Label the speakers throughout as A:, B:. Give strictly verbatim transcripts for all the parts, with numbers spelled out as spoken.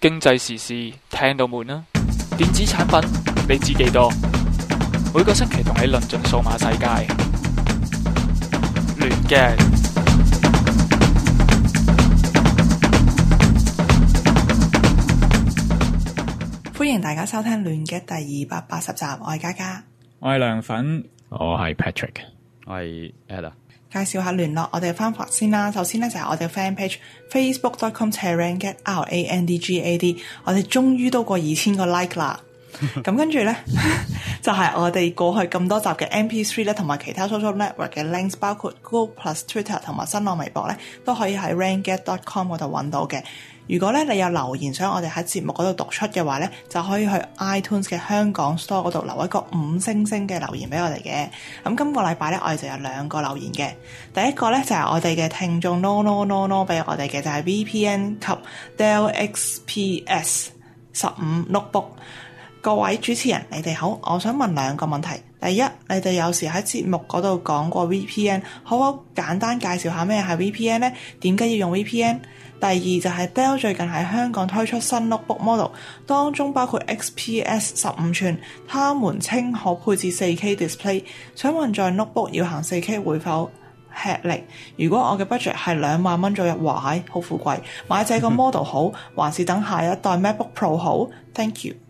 A: 經濟時事聽到悶啦，電子產品你知幾多？每個星期同你論盡數碼世界，亂嘅。
B: 歡迎大家收聽亂嘅第二百八十集，我係嘉嘉，
C: 我係涼粉，
D: 我係 Patrick，
E: 我係 Ella。
B: 介紹下聯絡我哋嘅方法先啦。首先咧就係我哋嘅 fan page facebook dot com slash randgad R A N D G A D， 我哋終於都過二千個 like 啦。咁跟住咧就係、是、我哋過去咁多集嘅 M P three 咧，同埋其他 social network 嘅 links， 包括 Google Plus、Twitter 同埋新浪微博咧，都可以喺 randgad dot com 嗰度揾到嘅。如果咧你有留言想我哋喺節目嗰度讀出嘅話咧，就可以去 iTunes 嘅香港 Store 嗰度留一個五星星嘅留言俾我哋嘅。咁今個禮拜咧我哋就有兩個留言嘅。第一個咧就係、是、我哋嘅聽眾 no no no no 俾我哋嘅，就係、是、V P N 及 Dell X P S 十五 notebook。各位主持人你哋好，我想問兩個問題。第一，你哋有時喺節目嗰度講過 V P N， 可唔可以簡單介紹下咩係 V P N 呢？點解要用 V P N？ 第二就係 Dell 最近喺香港推出新 notebook model， 當中包括 X P S 十五寸，他們稱可配置 四K display。想問在 notebook 要行 四K 會否吃力？如果我嘅 budget 係兩萬蚊左右，哇，好富貴，買這個 model 好，還是等下一代 MacBook Pro 好 ？Thank you。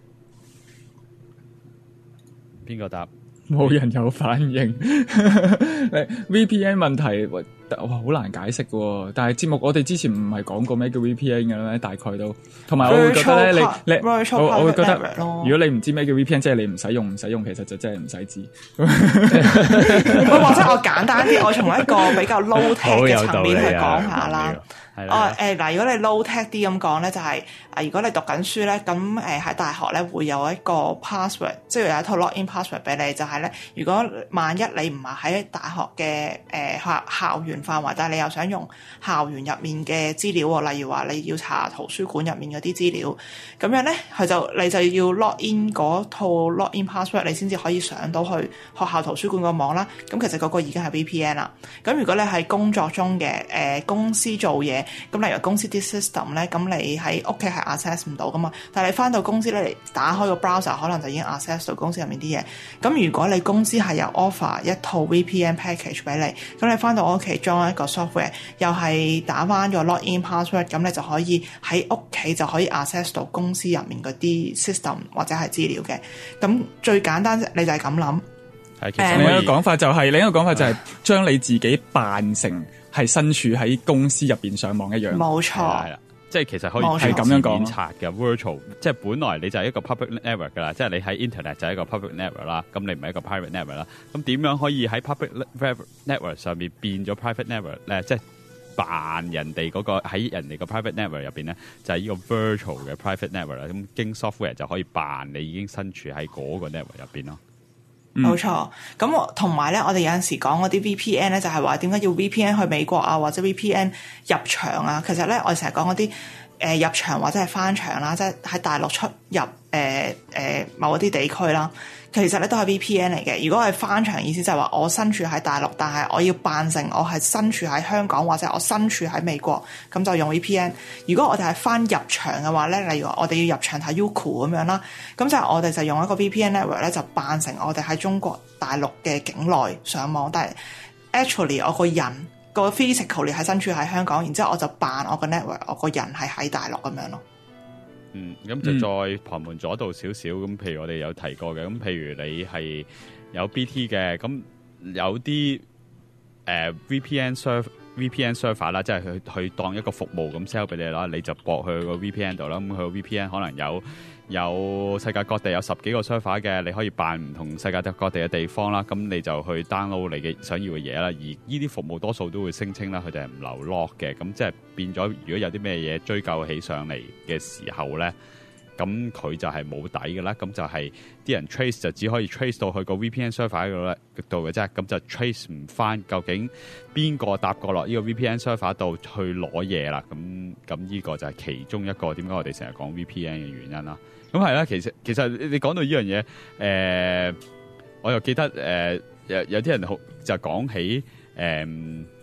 E: 邊個答？
C: 冇人有反應。V P N 問題，哇，好難解釋嘅。但係節目我哋之前唔係講過咩叫 V P N 嘅咩？大概都，同埋我會覺得咧，你你我我會覺得，如果你唔知咩叫 V P N， 即係你唔使用唔使用，其實就真係唔使知。
B: 或者我簡單啲，我從一個比較 low tech 嘅層面去講下啦。哦，誒嗱，如果你 low tech 啲咁講咧，就係、是、誒，如果你讀緊書咧，咁誒喺大學咧會有一個 password， 即係有一套 login password 俾你，就係、是、咧，如果萬一你唔係喺大學嘅誒校校園範圍，但係你又想用校園入面嘅資料喎，例如話你要查圖書館入面嗰啲資料，咁樣咧佢就你就要 login 嗰套 login password， 你先至可以上到去學校圖書館個網啦。咁其實嗰個已經係 V P N 啦。咁如果你係工作中嘅誒、呃、公司做嘢，咁例如公司啲 system 咧，咁你喺屋企係 access 唔到噶嘛，但係你翻到公司咧，你打開個 browser 可能就已經 access 到公司入面啲嘢。咁如果你公司係有 offer 一套 V P N package 俾你，咁你翻到屋企裝一個 software， 又係打翻個 login password， 咁你就可以喺屋企就可以 access 到公司入面嗰啲 system 或者係資料嘅。咁最簡單你就係咁諗。
C: 係，其實另一個講法就係、是，另一個講法就係將你自己扮成係身處喺公司入邊上網一樣。
B: 冇錯，
E: 係啦，即係其實可以
C: 係咁樣講
E: 拆嘅 virtual， 即係本來你就係一個 public network 噶啦，即係你喺 internet 就係一個 public network 啦，咁你唔係一個 private network 啦。咁點樣可以喺 public network 上面變咗 private network 咧？即係扮人哋嗰、那個喺人哋個 private network 入邊咧，就係、是、呢個 virtual 嘅 private network 啦。咁經 software 就可以扮你已經身處喺嗰個 network 入邊咯。
B: 冇錯，咁同埋咧，我哋有陣時講嗰啲 V P N 咧，就係話點解要 V P N 去美國啊，或者 V P N 入場啊？其實咧，我哋成日講嗰啲誒入場或者係翻牆啦，即係喺大陸出入誒誒、呃呃、某一啲地區啦，其實咧都係 V P N 嚟嘅。如果係翻牆，意思就係話我身處喺大陸，但係我要扮成我係身處喺香港或者我身處喺美國，咁就用 V P N。如果我哋係翻入場嘅話咧，例如我哋要入場睇 Youku 咁樣啦，咁就係我哋就用一個 V P N network 咧，就扮成我哋喺中國大陸嘅境內上網，但係 actually 我個人個 physically 係身處喺香港，然之後我就扮我個 network， 我個人係喺大陸咁樣咯。
E: 嗯，咁就再旁門左道少少，咁譬如我哋有提過嘅，咁譬如你係有 B T 嘅，咁有啲誒、呃、V P N server V P N server 啦，即係去去當一個服務咁 sell 俾你啦，你就駁去個 V P N 度啦，咁佢個 V P N 可能有有世界各地有十幾個 server 嘅，你可以扮唔同世界各地嘅地方啦，咁你就去 download 你嘅想要嘅嘢啦，而呢啲服務多數都會聲稱啦，佢哋係唔留 log 嘅，咁即係變咗，如果有啲咩嘢追究起上嚟嘅時候咧，咁佢就係冇底嘅啦，咁就係啲人 trace 就只可以 trace 到去個 V P N server 喺度咧度嘅啫，咁就 trace 唔翻究竟邊個搭過落呢個 V P N server 度去攞嘢啦，咁咁呢個就係其中一個點解我哋成日講 V P N 嘅原因啦。咁係啦，其實其實你講到呢樣嘢，誒、呃，我又記得誒、呃、有有啲人好就講起誒。呃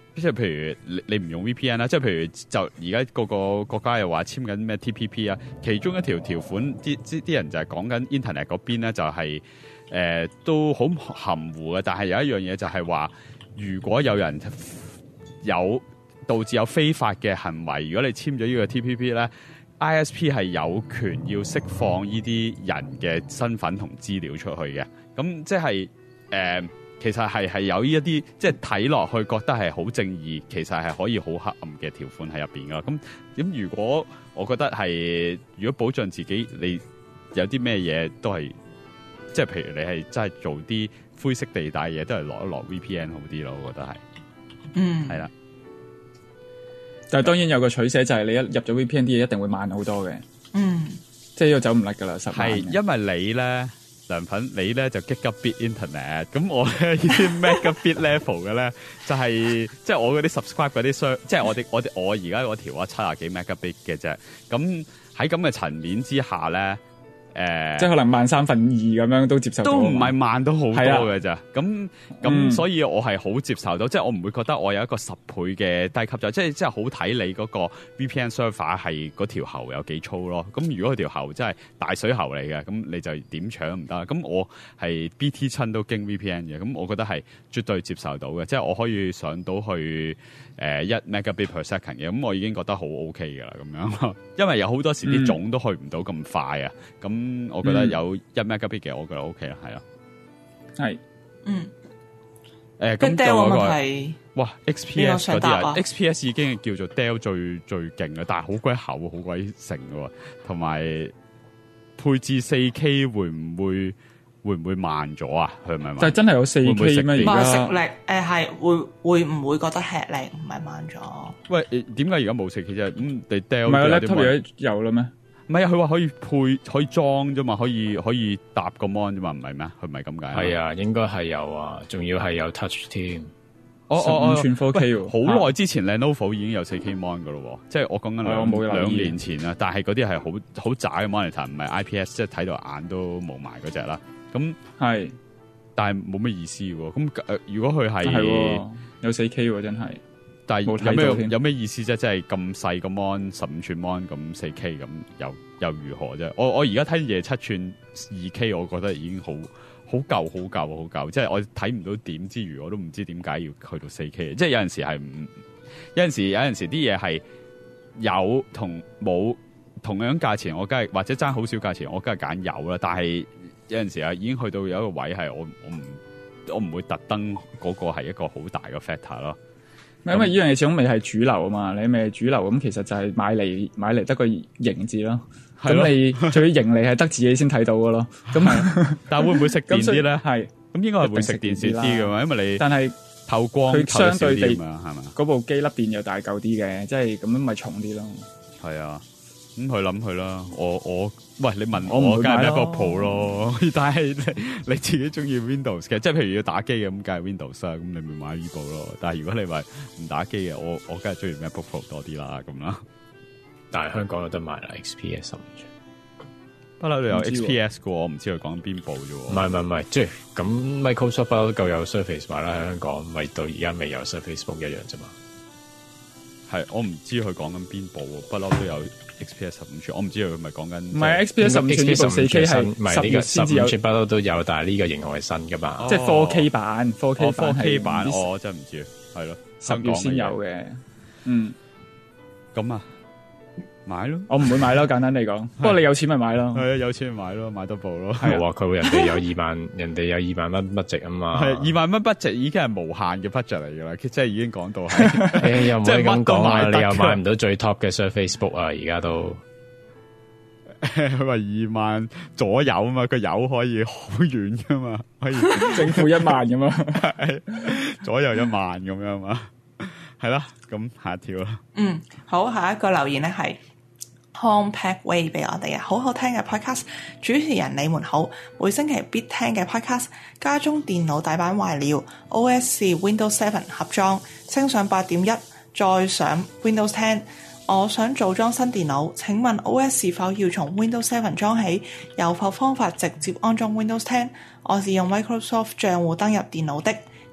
E: 即係譬如你你唔用 V P N 啦，即係譬如就而家個個國家又話簽緊咩 T P P 啊，其中一條條款啲啲人就係講緊 Internet 嗰邊咧就係、是、誒、呃、都好含糊嘅，但係有一樣嘢就係話，如果有人有導致有非法嘅行為，如果你簽咗呢個 T P P 咧 ，I S P 係有權要釋放呢啲人嘅身份同資料出去嘅，咁即係誒。呃其實係係有呢一啲即係睇落去覺得係好正義，其實係可以好黑暗嘅條款喺入邊噶。咁咁如果我覺得係如果保障自己，你有啲咩嘢都係即係譬如你係真係做啲灰色地帶嘢，都係落一落 V P N 好啲咯。我覺得係，
B: 嗯，係
E: 啦。
C: 但係當然有個取捨就係你一入咗 V P N 啲嘢一定會慢好多嘅。
B: 嗯，
C: 即係呢個走唔甩噶啦，實
E: 係因為你咧。良品你咧就 Gigabit Internet， 咁我咧呢啲 Megabit level 嘅咧就係即係我嗰啲 subscribe 嗰啲商，即係我哋我哋我而家嗰條啊七廿幾 Megabit 嘅啫。咁喺咁嘅層面之下咧，誒、呃，
C: 即係可能慢三分二咁樣都接受到，
E: 都唔係慢到好多嘅咋。咁咁、
C: 嗯、
E: 所以我係好接受到，即係我唔會覺得我有一個十倍嘅低級咗，即係即係好睇你嗰個 V P N server 係嗰條喉有幾粗咯。咁如果佢條喉真係大水喉嚟嘅，咁你就點搶唔得。咁我係 B T 親都經 V P N 嘅，咁我覺得係絕對接受到嘅，即係我可以上到去誒一 megabit per second 嘅，咁我已經覺得好 OK 噶啦，咁樣。因為有好多時啲種都去唔到咁快啊，咁、嗯、我覺得有一 megabit 嘅，我覺得 OK 啦，係啦，
C: 係，
B: 嗯，
E: 誒咁就嗰個
B: 係
E: 哇 X P S 嗰啲啊 ，X P S 已經係叫做 Dell 最最勁嘅，但係好鬼厚，好鬼成嘅，同埋配置 四 K 會唔會會唔會慢咗啊？佢係咪？
C: 但係真係有四 K 咩？而家
B: 食力誒係會會唔會覺得吃力？唔係慢咗？
E: 喂，點解而家冇四 K 啫？咁你 Dell
C: 唔係 laptop 而家有啦咩？
E: 唔係啊，佢話可以配可以裝啫嘛，可以可以搭個 mon 啫嘛，唔係咩？佢唔係咁解？
D: 係啊，應該係有啊，仲要係有 touch 添。
E: 哦哦，
C: 十五寸 four K 喎，
E: 好耐之前 Lenovo 已經有四 K mon 噶咯，即係我講緊兩兩年前啊。但係嗰啲係好好渣嘅 monitor，唔係 I P S， 即係睇到眼都冇埋嗰隻啦。咁係，但係冇咩意思喎。咁誒、呃，如果佢係
C: 有四 K 喎，真係。
E: 但係有咩有咩意思啫？即係咁細個 mon， 十五寸 mon 咁四 K 咁，又又如何啫？我我而家睇嘢七寸二 K， 我覺得已經好好舊，好舊，好舊。即係我睇唔到點之餘，我都唔知點解要去到四 K。即係有陣時係唔，有陣時有陣時啲嘢係有同冇同樣價錢，我梗係或者爭好少價錢，我梗係揀有啦。但係有陣時啊，已經去到有一個位係我我唔我唔會特登嗰個係一個好大嘅 factor 咯。
C: 因為呢樣嘢始終未係主流啊嘛，你未係主流咁，其實就係買嚟買嚟得個型字咯。咁你最型嚟係得自己先睇到噶咯。咁
E: 但係會唔會食電啲咧？
C: 係
E: 咁應該係會食電少啲嘅嘛，因為你
C: 但係
E: 透光
C: 佢相對地
E: 係嘛，
C: 嗰部機粒電又大嚿啲嘅，即係咁樣咪重啲咯。
E: 係啊。咁去諗佢啦，我我喂你問我，梗係 MacBook Pro 咯。但係你你自己中意 Windows 嘅，即係譬如要打機嘅咁，梗係 Windows 啦。咁你咪買呢部咯。但係如果你話唔打機嘅，我我梗係中意 MacBook Pro 多啲啦。咁啦，
D: 但係香港有得賣啦 ，X P S 十五寸。
E: 不嬲，你有 X P S 嘅，我唔知佢講邊部啫。
D: 唔係唔係唔係，即係咁 Microsoft 不嬲都夠有 Surface 賣啦，喺香港咪到而家未有 Surface Book 一樣啫嘛。
E: 係我唔知佢講緊邊部，不嬲都有 X P S 十五寸，我唔知佢咪講緊。
C: 唔係 X P S 十五寸呢部四 K 係
D: 唔係呢個十五寸不嬲都有，但係呢個型號係新噶嘛，
C: 哦、即係 four K 版，four K 版
E: ，four K 版，我真係唔知，係咯，
C: 十月先有嘅，嗯，
E: 咁啊。買咯，
C: 我唔會買咯，簡單嚟講。不過你有錢咪買咯，
E: 係啊，有錢咪買咯，買多部咯。
D: 係啊，佢人哋有二萬，人哋有二萬蚊 budget 啊嘛。
E: 係二萬蚊 budget 已經係無限嘅 budget 嚟噶啦，即係已經講到係。
D: 誒，又唔可以咁講啊！你又買唔到最 top 嘅 Surface Book 啊，而家都。
E: 佢話二萬左右啊嘛，個油可以好遠噶嘛，可以
C: 正負一萬咁嘛，
E: 左右一萬咁樣嘛，係啦，咁下一條啦。
B: 嗯，好，下一個留言咧係。Compact Way 俾我哋啊，好好聽嘅 podcast， 主持人你們好，每星期必聽嘅 podcast， 家中電腦底板壞了 ，O S 是 Windows seven 盒裝，升上八點一，再上 Windows ten， 我想組裝新電腦，請問 O S 是否要從 Windows seven 裝起？有否方法直接安裝 Windows ten？ 我是用 Microsoft 賬戶登入電腦的，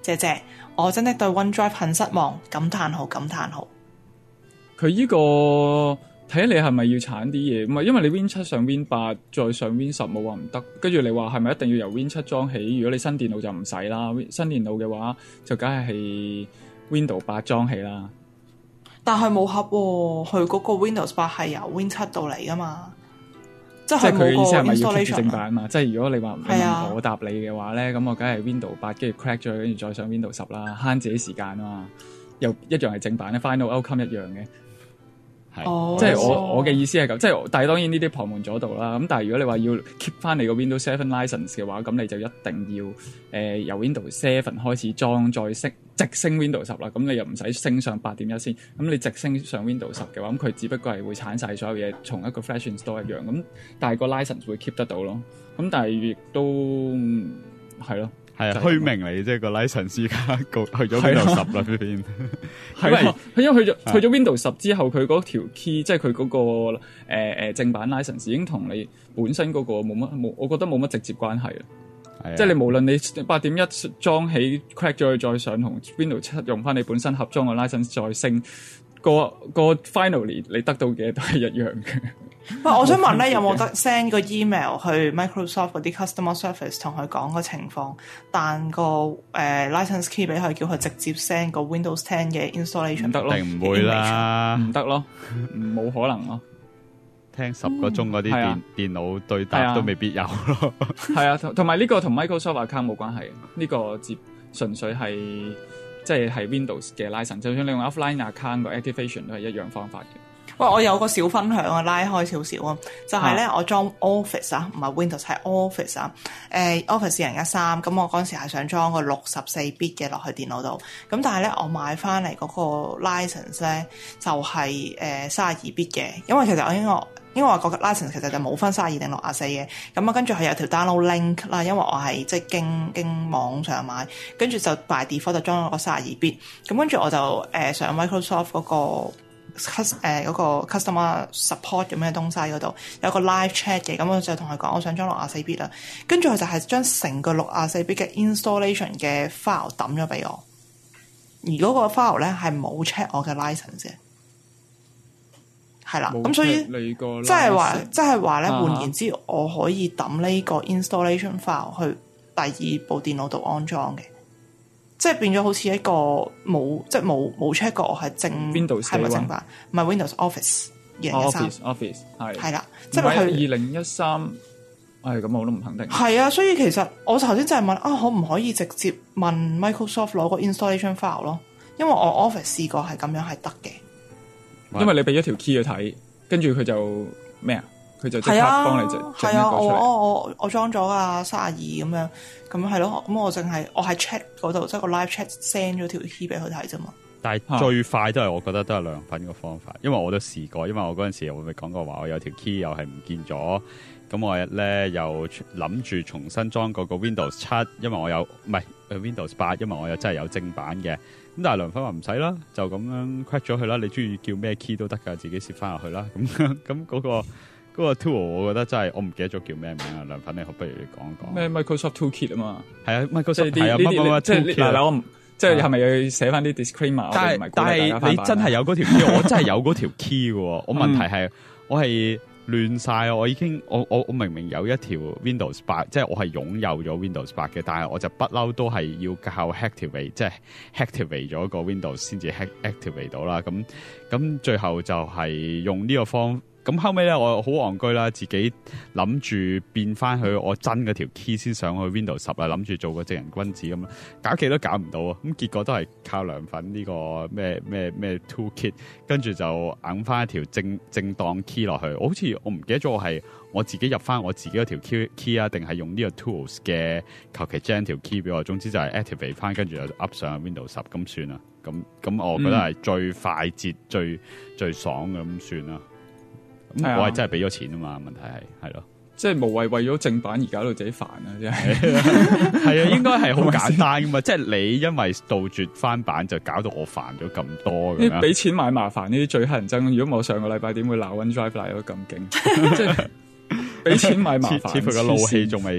B: 謝謝，我真的對 OneDrive 很失望，感嘆號感嘆號。
C: 佢呢、這個睇下你係咪要鏟啲嘢，唔係因為你 Win 七上 Win 八再上 Win 十冇話唔得，跟住你話係咪一定要由 Win 七裝起？如果你新電腦就唔使啦，新電腦嘅話就梗係係 Windows 八裝起啦。
B: 但係冇盒喎，佢嗰個 Windows 八係由 Win 七到嚟噶嘛。即係
C: 佢嘅意思係咪要 keep 住
B: installation
C: 正版嘛？即係如果你話
B: 係啊
C: 我答你嘅話咧，咁我梗係 Windows 八跟住 crack 咗，跟住再上 Windows 十啦，慳自己時間啊嘛。又一樣係正版咧 ，final outcome 一樣嘅。係、哦，即係我我嘅意思係咁，即係但係當然呢啲旁門左道啦。咁但係如果你話要 keep 翻你個 Windows Seven license 嘅話，咁你就一定要誒、呃、由 Windows Seven 開始裝，再升直升 Windows 十啦。咁你又唔使升上八點一先。咁你直升上 Windows 十嘅話，咁佢只不過係會鏟晒所有嘢，同一個 Flash Install 一樣。咁但係個 license 會 keep 得到咯。咁但係亦都係咯。
E: 係啊，虛名嚟啫，個 license 而家去咗 Windows 十啦呢邊。
C: 係啊，佢因為去咗去咗 Windows 十之後，佢嗰條 key 即係佢嗰個誒誒、呃、正版 license 已經同你本身嗰個冇乜冇，我覺得冇乜直接關係啊。即係你無論你八點一裝起 crack 咗佢再上，同 Windows 七用翻你本身盒裝嘅 license 再升，個個 finally 你得到嘅都係一樣嘅。
B: 喂，我想問咧，有冇得 send 個 email 去 Microsoft 嗰啲 customer service 同佢講個情況，彈個誒、呃、license key 俾佢，叫佢直接 send 個 Windows Ten 嘅 installation？
C: 唔得咯，
E: 定唔會啦，
C: 唔得咯，冇可能咯。
E: 聽十個鐘嗰啲電、嗯、電腦對答都未必有咯。
C: 係啊，同埋呢個同 Microsoft account 冇關係，呢、呢個接純粹係即係係 Windows 嘅 license， 就算你用 offline account 個 activation 都係一樣方法嘅。
B: 喂，我有個小分享啊，拉開少少啊，就係、是、咧、啊、我裝 Office 啊，唔係 Windows 係 Office 啊，誒、呃、Office 二零一三，咁我嗰陣時係想裝個六十四 bit 嘅落去電腦度，咁但係咧我買翻嚟嗰個 license 咧就係誒三十二 bit 嘅，因為其實我應該因為我個 license 其實就冇分三十二定六十四嘅，咁啊跟住係有條 download link 啦，因為我係即係經經網上買，跟住就 by default 就裝咗個三十二 bit，咁跟住我就誒、呃、上 Microsoft 嗰、那個。誒、呃、嗰、那個 customer support 咁嘅東西嗰度有個 live chat 嘅，咁我就同佢講我想裝六十四 bit 啦，跟住佢就係將成個六十四 bit 嘅 installation 嘅 file 抌咗俾我，而嗰個 file 咧係冇 check 我嘅 license 嘅，係啦，咁所以即係話即係話咧，換言之，我可以抌呢個 installation file 去第二部電腦度安裝嘅。即係變咗好似一個冇，即係冇冇 check 過我係正
C: Windows
B: 係咪正版？唔係 Windows Office 二零一三
C: Office 係
B: 係啦，即係佢
C: 二零一三，係咁我都唔肯定。
B: 係啊，所以其實我頭先就係問啊，可唔可以直接問 Microsoft 攞個 installation file 咯？因為我 Office 試過係咁樣係得嘅，
C: 因為你俾咗條 key 去睇，跟住佢就咩啊？佢就即刻幫你整整一個出嚟。
B: 我我我我裝咗噶三十二咁樣，咁係咯。咁我淨係我喺 chat 嗰度，即係個 live chat send 咗條 key 俾佢睇啫嘛。
E: 但係最快都係我覺得都係良品嘅方法，因為我都試過。因為我嗰陣時我咪講過話，我有條 key 又係唔見咗，咁我咧又諗住重新裝個個 Windows 七，因為我有唔係 Windows 八，因為我有真係有正版嘅。咁但係良品話唔使啦，就咁樣 crack 咗佢啦。你中意叫咩 key 都得㗎，自己攝翻入去啦。咁咁嗰個。嗰、那個 tool 我覺得真係我唔記得咗叫咩名啊，良品你好，不如你講講
C: 咩 Microsoft Toolkit 啊嘛，
E: 係啊 Microsoft
C: 係啊乜乜乜，即係嗱我唔即係係咪要寫翻啲 disclaimer？
E: 但係但係你真係有嗰條 key，我真係有嗰條 key 嘅。我問題係、嗯、我係亂晒，我已經我我我明明有一條 Windows 八，即係我係擁有咗 Windows 八嘅，但係我就不嬲都係要靠 activate， 即係 activate 咗個 Windows 先至 activate 到啦。咁咁最後就係用呢個方。咁後尾咧，我好戇居啦，自己諗住變翻去我真嗰條 key 先上去 Windows 十啦，諗住做個正人君子咁樣，搞極都搞唔到啊！咁結果都係靠良品呢個咩咩咩 Toolkit， 跟住就硬翻一條正正當 key 落去。我好似我唔記得咗我係我自己入翻我自己嗰條 key key 啊，定係用呢個 tools 嘅求其 gen 條 key 俾我。總之就係 activate 翻，跟住就 up 上 Windows 十咁算啦。咁咁我覺得係最快捷、嗯、最最爽嘅咁算啦。咁我係真係俾咗錢啊嘛，問題係係咯，
C: 即係無謂為咗正版而搞到自己煩啊！真係
E: 係啊，應該係好簡單噶嘛，即係你因為杜絕翻版就搞到我煩咗咁多咁樣，
C: 俾錢買麻煩呢啲最乞人憎。如果我上個禮拜點會鬧 OneDrive 鬧到咁勁？即係俾錢買麻煩，
E: 似乎個怒氣仲未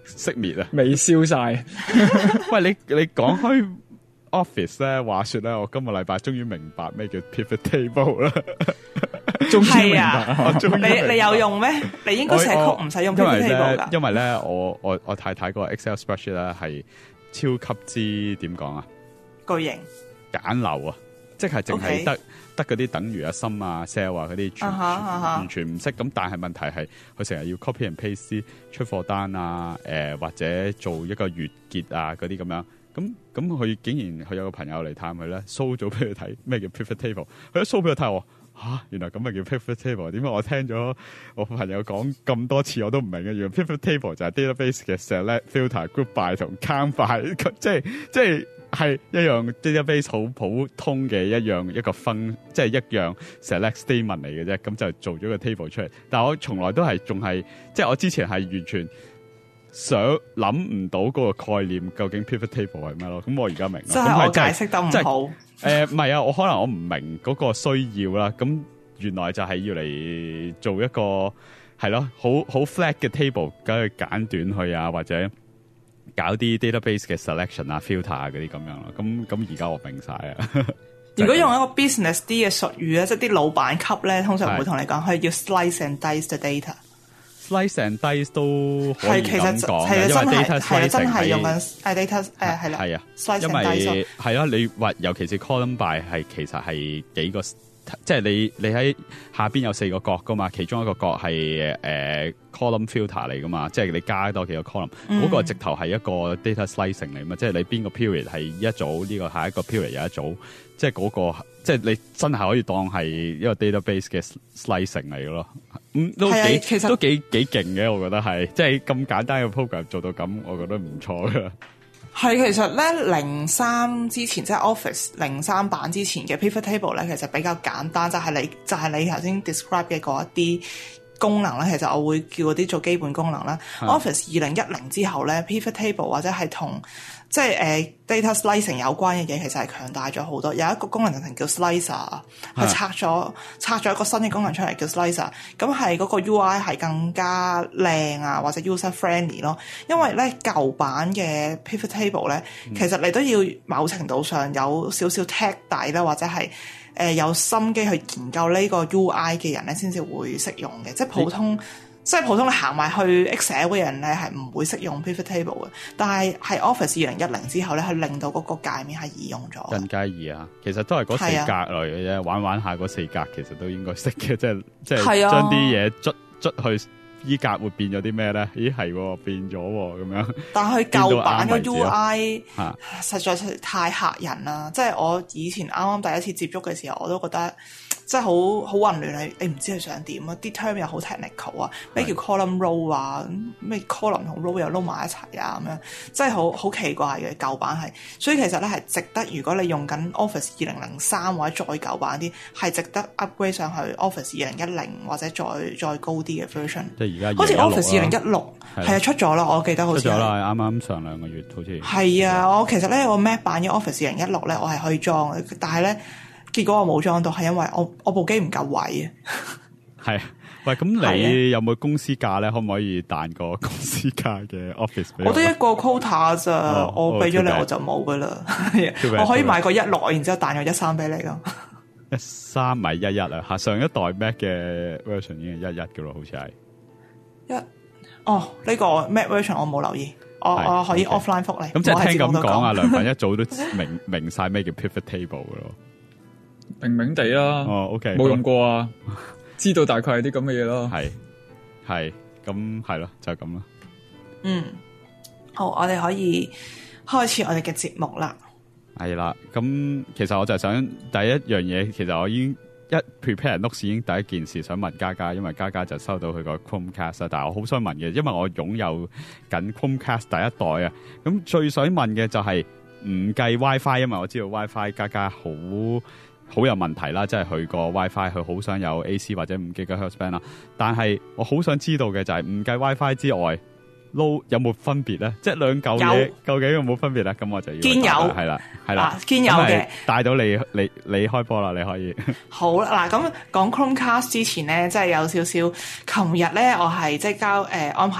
E: 熄滅啊，
C: 未燒晒。
E: 喂，你你講開 Office 咧，話說咧，我今個禮拜終於明白咩叫 pivot table 啦。
C: 終於明白，
B: 啊、
E: 我終於明白
B: 你你有用咩？你應該寫曲唔使用 pivot table 噶。
E: 因為咧，我我我太太個 Excel spreadsheet 咧係超級之點講啊，
B: 巨型
E: 簡陋啊，即係淨係得。Okay. 得嗰啲等於啊、心啊、sell 啊嗰啲，全、uh huh, uh huh. 完全唔識。咁但係問題係，佢成日要 copy and paste 出貨單啊，誒、呃、或者做一個月結啊嗰啲咁樣。咁咁佢竟然佢有個朋友嚟探佢咧 show 咗俾佢睇咩叫 pivot table。佢一 show 俾佢睇，我嚇原來咁咪叫 pivot table。點解我聽咗我朋友講咁多次我都唔明嘅？原來 pivot table 就係 database 嘅 select、filter、group by 同 count by，即係即係。係一樣 database 好普通嘅一樣一個分，即係一樣 select statement 嚟嘅啫。咁就做咗個 table 出嚟。但係我從來都係仲係，即係我之前係完全想諗唔到嗰個概念，究竟 pivot table 係咩咯？咁我而家明啦。
B: 即係我解釋得唔好。
E: 誒、呃，唔係啊，我可能我唔明嗰個需要啦。咁原來就係要嚟做一個係咯，好好 flat 嘅 table，梗係簡短去啊，或者。搞啲 database 嘅 selection 啊 filter 啊嗰啲咁樣咯，咁咁而家我明晒啊！
B: 如果用一個 business 啲嘅術語咧，即係啲老闆級咧，通常會同你講，佢要 slice and dice the data。slice
E: and dice 都可以咁講嘅，因為 data slicing
B: 真係用緊誒 data 誒係啦，
E: 係啊，
B: slice
E: 因
B: and dice
E: 為係咯，你話尤其是 column by 係其實係幾個。即係你你喺下邊有四個角噶嘛，其中一個角係誒、呃、column filter 嚟噶嘛，即係你加多幾個 column，嗰、嗯、個直頭係一個 data slicing 嚟嘛，即係你邊個 period 係一組，呢、這個下一個 period 有一組，即係嗰、那個即係你真係可以當係一個 database 嘅 slicing 嚟嘅咯，咁、嗯、都幾其實都幾幾勁嘅，我覺得係，即係咁簡單嘅 program 做到咁，我覺得唔錯噶。
B: 係其實咧零三之前即係 Office 零三版之前嘅 pivot table 咧，其實比較簡單，就係、是、你就係、是、你頭先 describe 嘅嗰一啲功能咧，其實我會叫嗰啲做基本功能啦。嗯、Office 二零一零之後咧 pivot table 或者係同即係誒、呃、data slicing 有關嘅嘢，其實係強大咗好多。有一個功能就係叫 slicer，佢拆咗拆咗一個新嘅功能出嚟叫 slicer， 咁係嗰個 U I 係更加靚啊，或者 user friendly 咯。因為咧舊版嘅 pivot table 咧，嗯、其實你都要某程度上有少少 tech 底啦，或者係誒、呃、有心機去研究呢個 U I 嘅人咧，先至會識用嘅。即係普通。即係普通你行埋去 Excel 嘅人咧，係唔會識用 pivot table 嘅。但係係 Office 二零一零之後咧，佢令到嗰個界面係易用咗。更加
E: 易啊！其實都係嗰四格嚟嘅啫，啊、玩玩下嗰四格其實都應該識嘅，即係即係將啲嘢捽捽去依格會變咗啲咩咧？咦係變咗咁樣。但係佢舊版嘅 U I 實在係太嚇人啦！即係我以前啱啱第一次接觸嘅時候，我都覺得。即係好好混亂，你你唔知佢想點啊？啲 term 又好 technical 啊，咩叫 column row 啊？咩 column 同 row 又撈埋一齊啊？咁樣即係好好奇怪嘅舊版係，所以其實咧係值得，如果你用緊 Office 二零零三或者再舊版啲，係值得 upgrade 上去 Office 二零一零或者再再高啲嘅 version。即係而家好似 Office 二零一六係啊出咗啦，我記得好似出咗啦，啱啱上兩個月好似係啊。我其實咧我 Mac 版嘅 Office 二零一六咧，我係可以裝嘅，但係咧。結果我冇裝到，係因為我我部機唔夠位啊。係，喂，咁你有冇公司價咧？可唔可以彈個公司價嘅 Office 俾我？我得一個 quota 咋，哦、我俾咗你、哦、我就冇噶啦。我可以買個一六，然之後彈個一三俾你咯。一三咪一一啊？吓，上一代 Mac 嘅 version 已經一一嘅咯，好似係一。哦，呢、這個 Mac version 我冇留意，我是我可以 offline 覆你。咁即係聽咁講啊，梁粉一早都明明晒咩叫 pivot table 嘅咯。明明地啦，哦 OK，冇用過啊，知道大概係啲咁嘅嘢咯，係係咁係咯，就係咁咯。嗯，好，我哋可以開始我哋嘅節目啦。係啦，咁其實我就想第一樣嘢，其實我已經一 prepare notes 已經第一件事想問嘉嘉，因為嘉嘉就收到佢個 Chromecast 啦，但係我好想問嘅，因為我擁有緊 Chromecast 第一代啊，咁最想問嘅就係唔計 WiFi， 因為我知道 WiFi 嘉嘉好。好有問題啦，即係佢個 WiFi，佢好想有 A C 或者五 gigahertz band 啦。但係我好想知道嘅就係唔計 WiFi 之外，撈有冇分別咧？即係兩嚿嘢究竟有冇分別咧？咁我就要堅有係啦，係啦，堅有嘅。帶到你，你你開波啦，你可以。好啦，嗱咁講 Chromecast 之前咧，即係有少少。琴日咧，我係即係交誒、呃、安排咗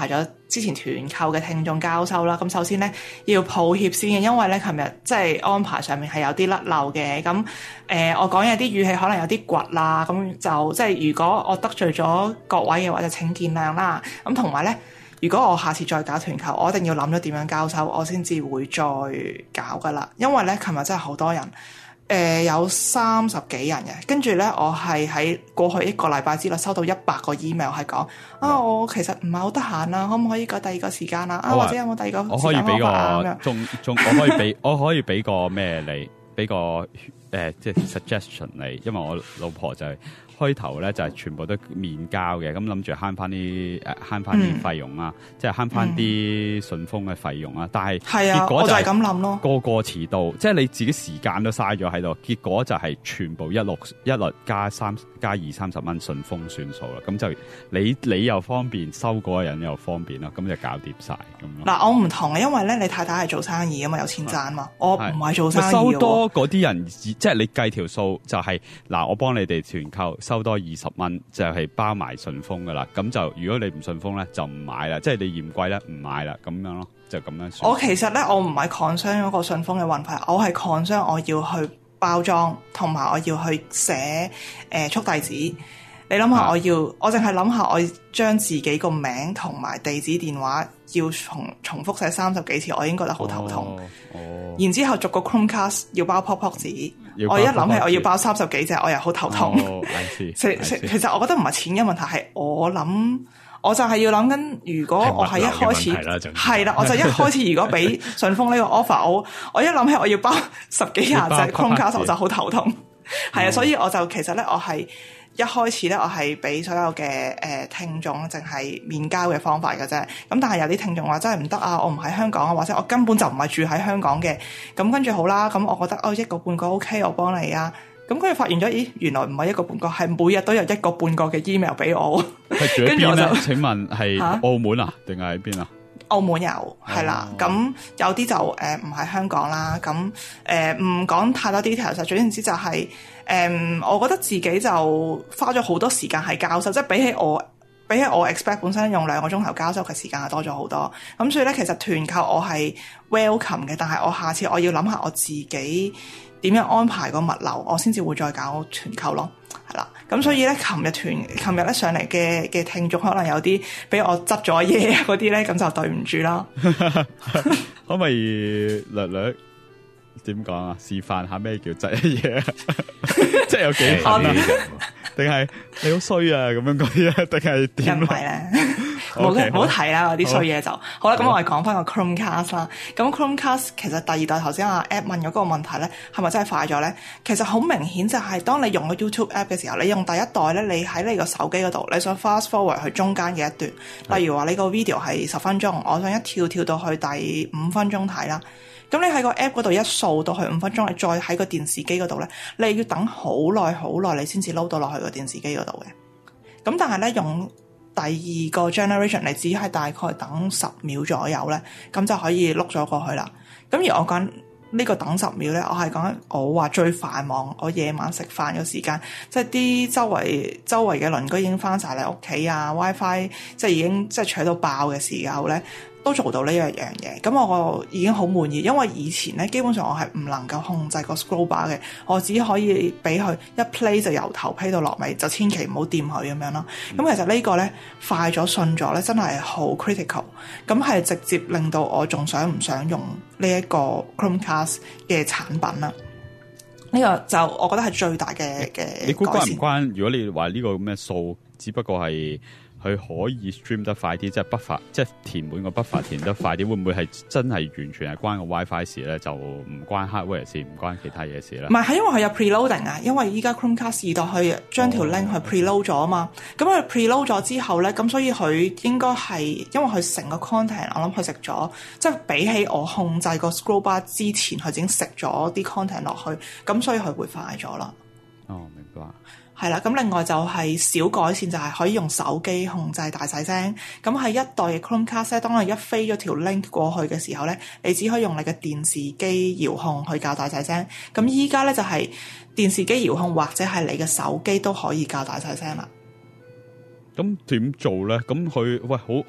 B: 之前團購嘅聽眾交收啦。咁首先咧要抱歉先嘅，因為咧琴日即係安排上面係有啲甩漏嘅。咁誒、呃、我講嘢啲語氣可能有啲倔啦，咁就即係如果我得罪咗各位嘅話，就請見諒啦。咁同埋咧，如果我下次再搞團購，我一定要諗咗點樣交收，我先至會再搞噶啦。因為咧琴日真係好多人。誒、呃、有三十幾人嘅，跟住咧我係喺過去一個禮拜之內收到一百個 email 係講啊，我其實唔係好得閒啊，可唔可以改第二個時間啊？啊或者有冇第二個時間安排啊？
E: 中中我可以俾我可以俾個咩你？俾個誒、呃、即係 suggestion 你，因為我老婆就係、是。開頭咧就係、是、全部都面交嘅，咁諗住慳翻啲誒慳翻啲費用啊，嗯、即係慳翻啲順豐嘅費用啊。但係結果就係咁諗咯，個個遲到，即係你自己時間都嘥咗喺度。結果就係全部一律一律加三加二三十蚊順豐算數啦。咁就你你又方便，收嗰個人又方便啦，咁就搞掂晒咁咯。嗱，我唔同嘅，因為咧你太太係做生意啊嘛，有錢賺嘛，我唔係做生意。收多嗰啲人，即係你計條數就係、是、嗱，我幫你哋團購。收多二十蚊就係、是、包埋順豐噶啦，咁就如果你唔順豐咧就唔買啦，即係你嫌貴咧唔買啦，咁樣咯，就咁樣算。我其實咧我唔係 concern 嗰個順豐嘅運費，我係 concern我要去包裝同埋我要去寫誒、呃、速遞紙。你諗下，我要、啊、我淨係諗下，我將自己個名同埋地址電話要重重複寫三十幾次，我已經覺得好頭痛。哦，哦然之後逐個 Chromecast 要包 pop pop 紙，我一諗起我要包三十幾隻，我又好頭痛。哦、其實我覺得唔係錢嘅問題，係我諗，我就係要諗緊，如果我係一開始係啦，我就一開始如果俾順豐呢個 offer，我我一諗起我要包十幾廿隻 Chromecast，我就好頭痛。係啊、嗯，所以我就其實咧，我係。一開始咧，我係俾所有嘅誒、呃、聽眾淨係面交嘅方法嘅啫。咁但係有啲聽眾話真係唔得啊，我唔喺香港啊，或者我根本就唔係住喺香港嘅。咁跟住好啦，咁我覺得哦一個半個 OK，我幫你啊。咁跟住發現咗，咦原來唔係一個半個，係每日都有一個半個嘅 email 俾我。係住喺邊咧？請問係澳門啊，定係喺邊啊？澳門有係啦，咁、哦、有啲就誒唔喺香港啦。咁誒唔講太多 detail， 就總言之就係、是。誒、um，我覺得自己就花咗好多時間係交收，即係比起我比起我 expect 本身用兩個鐘頭交收嘅時間係多咗好多。咁所以咧，其實團購我係 welcome 嘅，但係我下次我要諗下我自己點樣安排個物流，我先至會再搞團購咯。係啦，咁所以咧，琴日團琴日咧上嚟嘅嘅聽眾可能有啲俾我執咗嘢嗰啲咧，咁就對唔住啦。可唔可以略略？點講啊？示範下咩叫執嘢，即係有幾狠啊？定係你好衰啊？咁樣嗰啲啊？定係點？唔係咧，冇唔好提啦，嗰啲衰嘢就好啦。咁我哋講翻個 Chromecast 啦。咁 Chromecast 其實第二代頭先阿 App 問嗰個問題咧，係咪真係快咗咧？其實好明顯就係當你用個 YouTube App 嘅時候，你用第一代咧，你喺你個手機嗰度，你想 fast forward 去中間嘅一段，例如話你個 video 係十分鐘，我想一跳跳到去第五分鐘睇啦。咁你喺個 app 嗰度一掃到去五分鐘，你再喺個電視機嗰度咧，你要等好耐好耐，你先至撈到落去個電視機嗰度嘅。咁但係咧，用第二個 generation，你只係大概等十秒左右咧，咁就可以碌咗過去啦。咁而我講呢個等十秒咧，我係講我話最繁忙，我夜晚食飯嘅時間，即係啲周圍周圍嘅鄰居已經翻晒嚟屋企啊 ，WiFi 即係已經即係取到爆嘅時候咧。都做到呢一樣嘢，咁我已經好滿意，因為以前咧基本上我係唔能夠控制個 scroll bar 嘅，我只可以俾佢一 play 就由頭 play 到落尾，就千祈唔好掂佢咁樣咯。咁、嗯、其實個呢個咧快咗順咗咧，真係好 critical，咁係直接令到我仲想唔想用呢一個 Chromecast 嘅產品啦。呢、這個就我覺得係最大嘅嘅。你估關唔關？如果你話呢個咩數，只不過係。佢可以 stream 得快啲，即係 buffer，即係填滿個 buffer 填得快啲，會唔會係真係完全係關個 WiFi 事咧？就唔關 hardware 事，唔關其他嘢事咧？唔係，係因為佢有 preloading 啊，因為依家 Chromecast 二代去將條 link 去 preload 咗啊嘛。咁佢 preload 咗之後咧，咁所以佢應該係因為佢成個 content， 我諗佢食咗，即係比起我控制個 scroll bar 之前，佢已經食咗啲 content 落去，咁所以佢會快咗啦。哦，明白。係啦，咁另外就係小改善，就係可以用手機控制大細聲。咁喺一代嘅 Chromecast 咧，當你一飛咗條 link 過去嘅時候咧，你只可以用你嘅電視機遙控去校大細聲。咁依家咧就係電視機遙控或者係你嘅手機都可以校大細聲啦。咁點做咧？咁佢喂好好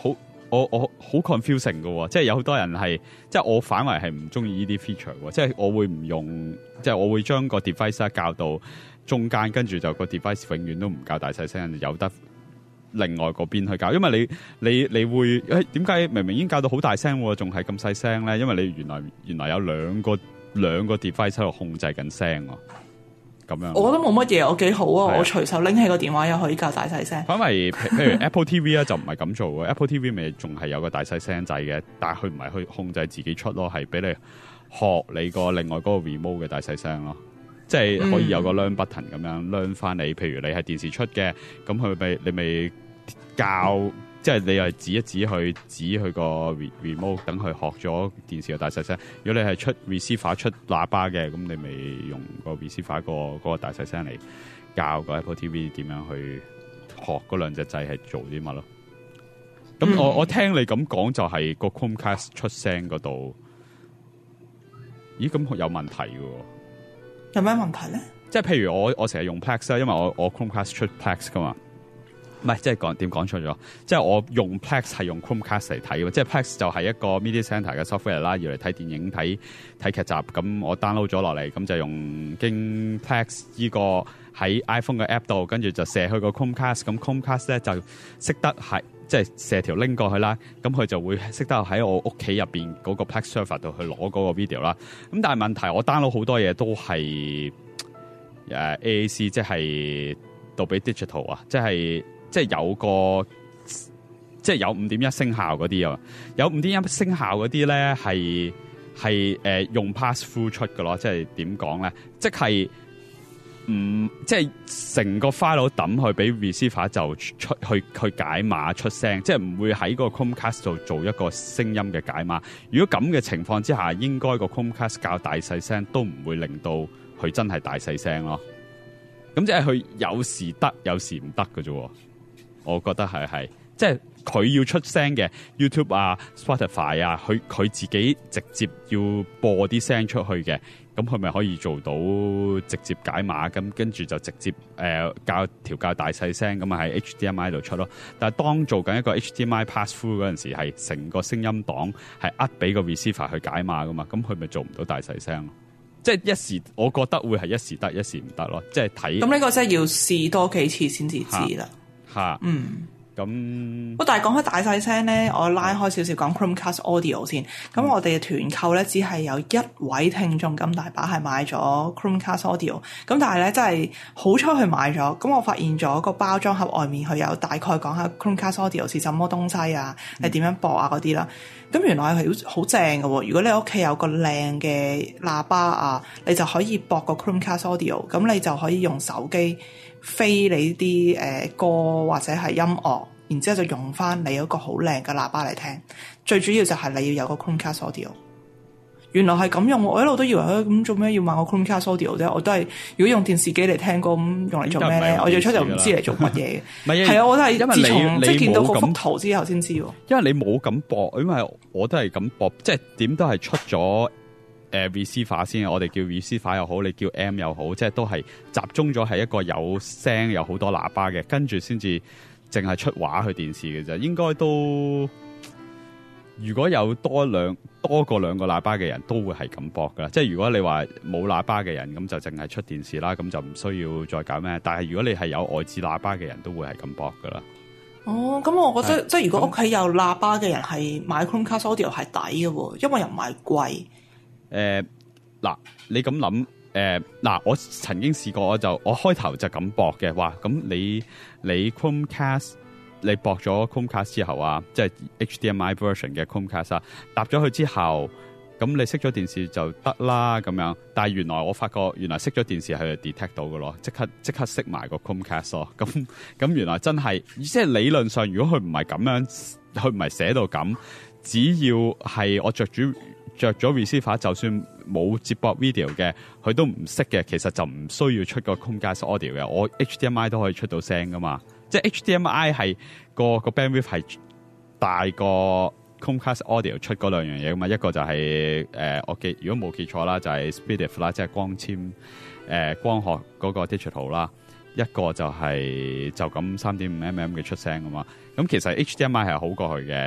E: 我我好 confusing 嘅，即係有好多人係，即係我反為係唔中意呢啲 feature 嘅，即係我會唔用，即係我會將個 device 校到中間，跟住就個 device 永遠都唔校大細聲，由得另外嗰邊去校，因為你你你會誒點解明明已經校到好大聲，仲係咁細聲咧？因為你原來原來有兩個兩個 device 喺度控制緊聲喎。咁樣，
B: 我覺得冇乜嘢，我幾好啊！我隨手拎起個電話又可以校大細聲。
E: 反為譬如 Apple T V 咧就唔係咁做嘅，Apple T V 咪仲係有個大細聲掣嘅，但係佢唔係去控制自己出咯，係俾你學你個另外嗰個 remote 嘅大細聲咯，即係可以有個 learn button 咁樣 learn 翻你。譬如你係電視出嘅，咁佢咪你咪教。即係你係指一指去指佢個 remote， 等佢學咗電視嘅大細聲。如果你係出 receiver 出喇叭嘅，咁你咪用個 receiver 個嗰個大細聲嚟教個 Apple T V 點樣去學嗰兩隻掣係做啲乜咯。咁我、嗯、我聽你咁講就係個 Chromecast 出聲嗰度，咦咁有問題嘅？
B: 有咩問題咧？即
E: 係譬如我我成日用 Plex 啦，因為我我 Chromecast 出 Plex 噶嘛。唔係，即係講點講錯咗。即係我用 Plex 係用 Chromecast 嚟睇嘅，即係 Plex 就係一個 Media Center 嘅 software 啦，要嚟睇電影、睇睇劇集。咁我 download 咗落嚟，咁就用經 Plex 呢個喺 iPhone 嘅 app 度，跟住就射去個 Chromecast。咁 Chromecast 咧就識得係即係射條 link 過去啦。咁佢就會識得喺我屋企入邊嗰個 Plex server 度去攞嗰個 video 啦。咁但係問題，我 download 好多嘢都係誒 A A C， 即係 Dolby Digital 啊，即係。即係有個，即係有五點一聲效嗰啲啊，有五點一聲效嗰啲咧係係誒用 pass through 出嘅咯，即係點講咧？即係唔即係成個 file 抌去俾 receiver 就出去去解碼出聲，即係唔會喺個 Chromecast 度做一個聲音嘅解碼。如果咁嘅情況之下，應該個 Chromecast 較大細聲都唔會令到佢真係大細聲咯。咁即係佢有時得，有時唔得嘅啫。我覺得係係，即係佢要出聲嘅 YouTube 啊、Spotify 啊，佢佢自己直接要播啲聲出去嘅，咁佢咪可以做到直接解碼，咁跟住就直接誒校調校大細聲，咁啊喺 H D M I 度出咯。但係當做緊一個 H D M I pass through 嗰陣時，係成個聲音檔係呃俾個 receiver 去解碼噶嘛，咁佢咪做唔到大細聲咯。即係一時，我覺得會係一時得，一時唔得咯。即係睇
B: 咁呢個真係要試多幾次先至知啦。
E: 吓，
B: 嗯，
E: 咁，
B: 不過但係講開大細聲咧，我拉開少少講 Chromecast Audio 先。咁我哋嘅團購咧，只係有一位聽眾咁大把係買咗 Chromecast Audio。咁但係咧，真係好彩佢買咗。咁我發現咗個包裝盒外面佢有大概講下 Chromecast Audio 是什麼東西啊，係點樣駁啊嗰啲啦。咁原來係好正嘅喎。如果你屋企有個靚嘅喇叭啊，你就可以駁個 Chromecast Audio。咁你就可以用手機飛你啲誒歌或者係音樂，然之後就用翻你嗰個好靚嘅喇叭嚟聽。最主要就係你要有個 Chromecast Audio。原來係咁用，我一路都以為咁做咩要買個 Chromecast Audio 啫？我都係如果用電視機嚟聽歌咁用嚟做咩咧？我最初就唔知嚟做乜嘢嘅。係啊，我都係自從即係見到嗰幅圖之後先知。
E: 因為你冇咁駁，因為我都係咁駁，即係點都係出咗。誒、呃、receiver 先，我哋叫 receiver 又好，你叫 M 又好，即係都係集中咗係一個有聲有好多喇叭嘅，跟住先至淨係出畫去電視嘅啫。應該都如果有多兩多過兩個喇叭嘅人都會係咁駁噶。即係如果你話冇喇叭嘅人，咁就淨係出電視啦，咁就唔需要再搞咩。但係如果你係有外置喇叭嘅人都會係咁駁噶啦。
B: 哦，咁我覺得即係如果屋企有喇叭嘅人係買 Chromecast Audio 係抵嘅喎，因為又唔係貴。
E: 誒、呃，嗱，你咁諗，誒、呃，嗱，我曾經試過，我就我開頭就咁駁嘅，話咁你你 Chromecast 你駁咗 Chromecast 之後啊，即係 H D M I version 嘅 Chromecast 啊，搭咗佢之後，咁你熄咗電視就得啦，咁樣。但係原來我發覺，原來熄咗電視係 detect 到嘅咯，即刻即刻熄埋個 Chromecast 咯。咁咁原來真係，即係理論上，如果佢唔係咁樣，佢唔係寫到咁，只要係我着住。着咗 receiver 就算冇接駁 video 嘅，佢都唔識嘅，其實就唔需要出個 Chromecast Audio 嘅。我 H D M I 都可以出到聲噶嘛，即係 H D M I 係個個 bandwidth 係大過 Chromecast Audio 出嗰兩樣嘢噶嘛。一個就係、是、誒、呃、我記如果冇記錯啦，就係 SPDIF 啦，即係光纖誒、呃、光學嗰個 digital 啦。一個就係就咁三點五 mm 嘅出聲噶嘛。咁其實 H D M I 係好過佢嘅。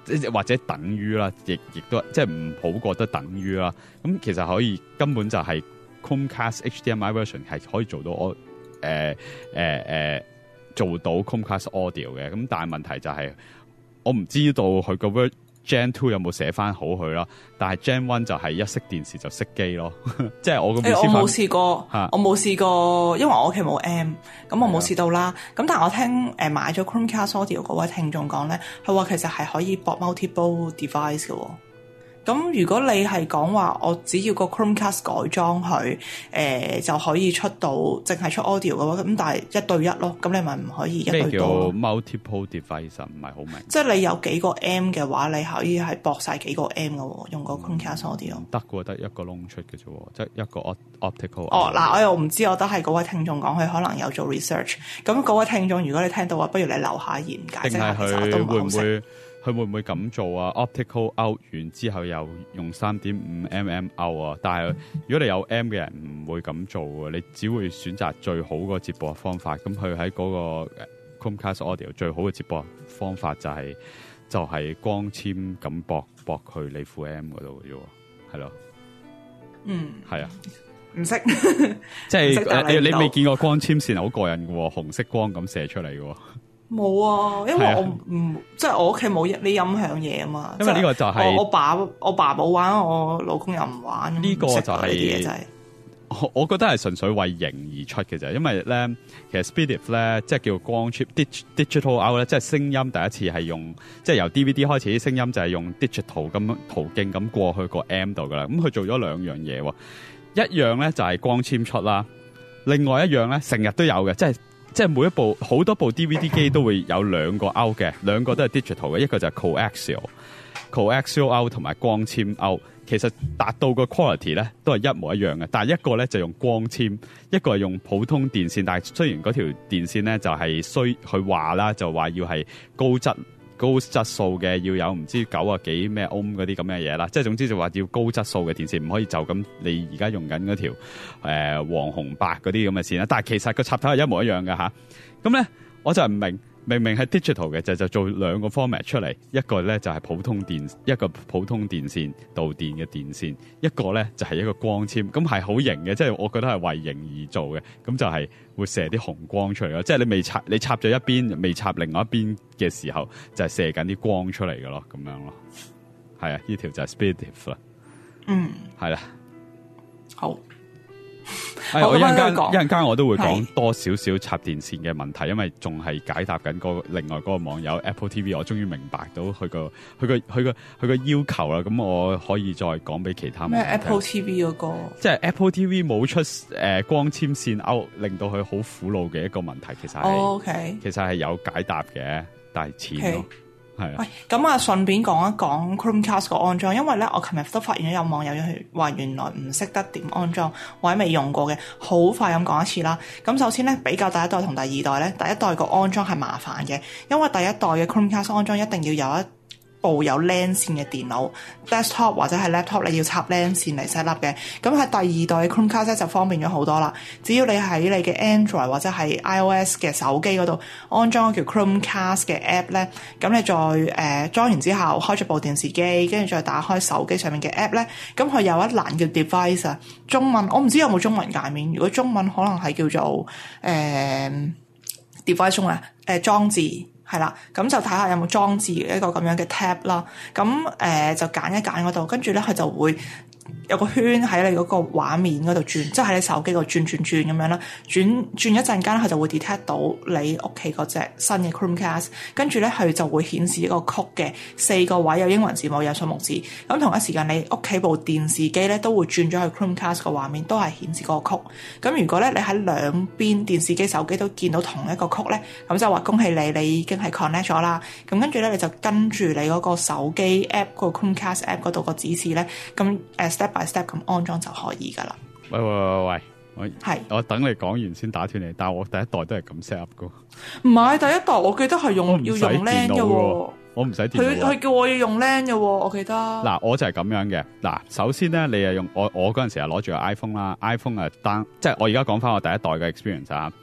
E: 或者等於啦，亦亦都即係唔好覺得等於啦。咁其實可以根本就係 Chromecast H D M I version 係可以做到我誒誒誒做到 Chromecast Audio 嘅。咁但係問題就係、是、我唔知道佢個 Word Gen Two 有冇寫翻好佢啦，但係 Gen One 就係一熄電視就熄機咯，即係我個、欸。我
B: 冇試過，我冇試過，因為我屋企冇 M， 咁我冇試到啦。咁但係我聽誒、呃、買咗 Chromecast Audio 嗰位聽眾講咧，佢話其實係可以駁 multiple device 嘅。咁如果你係講話我只要個 Chromecast 改裝佢，誒、呃、就可以出到淨係出 audio 嘅話，咁但係一對一咯，咁你咪唔可以一對多？咩叫
E: multiple device？唔係好明。即
B: 係你有幾個 M 嘅話，你可以係駁晒幾個 M 嘅，用個 Chromecast audio。
E: 得嘅，得一個窿出嘅啫，即係一個 optical。
B: 哦，嗱，我又唔知，我都係嗰位聽眾講，佢可能有做 research。咁嗰位聽眾，如果你聽到話，不如你留下言解釋下，其實我都唔好識。
E: 佢會唔會咁做啊 ？Optical out 完之後又用 三點五 mm out 啊？但係如果你有 M 嘅人唔會咁做啊，你只會選擇最好個接駁方法。咁佢喺嗰個 Chromecast Audio 最好嘅接駁方法就係、是、就係、是、光纖咁駁駁去你副 M 嗰度嘅啫，係咯。
B: 嗯，
E: 係啊，
B: 唔識，
E: 即係你未見過光纖線好過癮嘅喎，紅色光咁射出嚟嘅喎。
B: 冇啊，因為我唔即係我屋企冇呢音響嘢啊嘛。
E: 因為呢個就係、是、
B: 我，我爸我爸冇玩，我老公又唔玩。
E: 呢個就係、是、我我覺得係純粹為型而出嘅啫。因為咧，其實 SPDIF 咧即係叫光 chip digital out 咧，即係聲音第一次係用即係由 D V D 開始，聲音就係用 digital 咁途徑咁過去個 M 度噶啦。咁佢做咗兩樣嘢喎，一樣咧就係光纖出啦，另外一樣咧成日都有嘅，即係。即係每一部好多部 D V D 機都會有兩個 out 嘅，兩個都係 digital 嘅，一個就係 coaxial coaxial out 同埋光纖 out，其實達到個 quality 咧都係一模一樣嘅，但係一個咧就用光纖，一個係用普通電線，但係雖然嗰條電線咧就係需佢話啦，就話要係高質高質素嘅，要有唔知九啊幾咩 ohm 嗰啲咁嘅嘢啦，即係總之就話要高質素嘅電線，唔可以就咁你而家用緊嗰條誒、呃、黃紅白嗰啲咁嘅線啦。但係其實個插頭係一模一樣嘅吓，咁咧我就唔明。明明係 digital 嘅，就就做兩個 format 出嚟，一個咧就係普通電，一個普通電線導電嘅電線，一個咧就係一個光纖，咁係好型嘅，即係我覺得係為型而做嘅，咁就係會射啲紅光出嚟咯，即係你未插你插咗一邊，未插另外一邊嘅時候，就係射緊啲光出嚟嘅咯，咁樣咯，係啊，呢條就係 SPDIF 啦，
B: 嗯，
E: 係啦，
B: 好。
E: 哎、我一陣間一陣間我都會講多少少插電線嘅問題，因為仲係解答緊嗰另外嗰個網友 Apple T V， 我終於明白到佢個佢個佢個佢個要求啦，咁我可以再講俾其他咩
B: Apple T V 嗰、那個，
E: 即係 Apple T V 冇出誒、呃、光纖線 out，令到佢好苦惱嘅一個問題，其實係、
B: oh, okay.
E: 其實係有解答嘅，但係錢咯。
B: Okay.喂，咁啊，順便講一講 Chromecast 個安裝，因為咧，我琴日都發現咗有網友話原來唔識得點安裝，或者未用過嘅，好快咁講一次啦。咁首先咧，比較第一代同第二代咧，第一代個安裝係麻煩嘅，因為第一代嘅 Chromecast 安裝一定要有一部有 LAN 線嘅電腦 desktop 或者係 laptop， 你要插 LAN 線嚟 set up 嘅。咁喺第二代嘅 Chromecast 就方便咗好多啦。只要你喺你嘅 Android 或者係 iOS 嘅手機嗰度安裝叫 Chromecast 嘅 app 咧，咁你再誒、呃、裝完之後開咗部電視機，跟住再打開手機上面嘅 app 咧，咁佢有一欄叫 device 啊，中文我唔知有冇中文界面，如果中文可能係叫做誒、呃、device 中啊，誒、呃、裝置。係啦，咁就睇下有冇裝置一個咁樣嘅 tab 啦，咁誒、呃、就揀一揀嗰度，跟住咧佢就會有個圈喺你嗰個畫面嗰度轉，即係喺你手機度轉轉轉咁樣啦，轉轉一陣間佢就會 detect 到你屋企嗰隻新嘅 Chromecast， 跟住咧佢就會顯示一個曲嘅四個位有英文字母有數目字，咁同一時間你屋企部電視機咧都會轉咗去 Chromecast 個畫面，都係顯示嗰個曲。咁如果咧你喺兩邊電視機手機都見到同一個曲咧，咁就話恭喜你，你已經係 connect 咗啦。咁跟住咧你就跟住你嗰個手機 app 個 Chromecast app 嗰度個指示咧，咁誒 step by step 咁安裝就可以噶啦。
E: 喂喂喂喂，我
B: 係我
E: 等你講完先打斷你，但係我第一代都係咁 set up 噶。
B: 唔係第一代，我記得係用要用 LAN 嘅喎。
E: 我唔使電腦。佢
B: 佢叫我要用 LAN 嘅喎，我記得。嗱，
E: 我就係咁樣嘅。嗱，首先咧，你係用我我嗰陣時係攞住個 iPhone 啦 ，iPhone 啊單，即係我而家講翻我第一代嘅 experience 啊。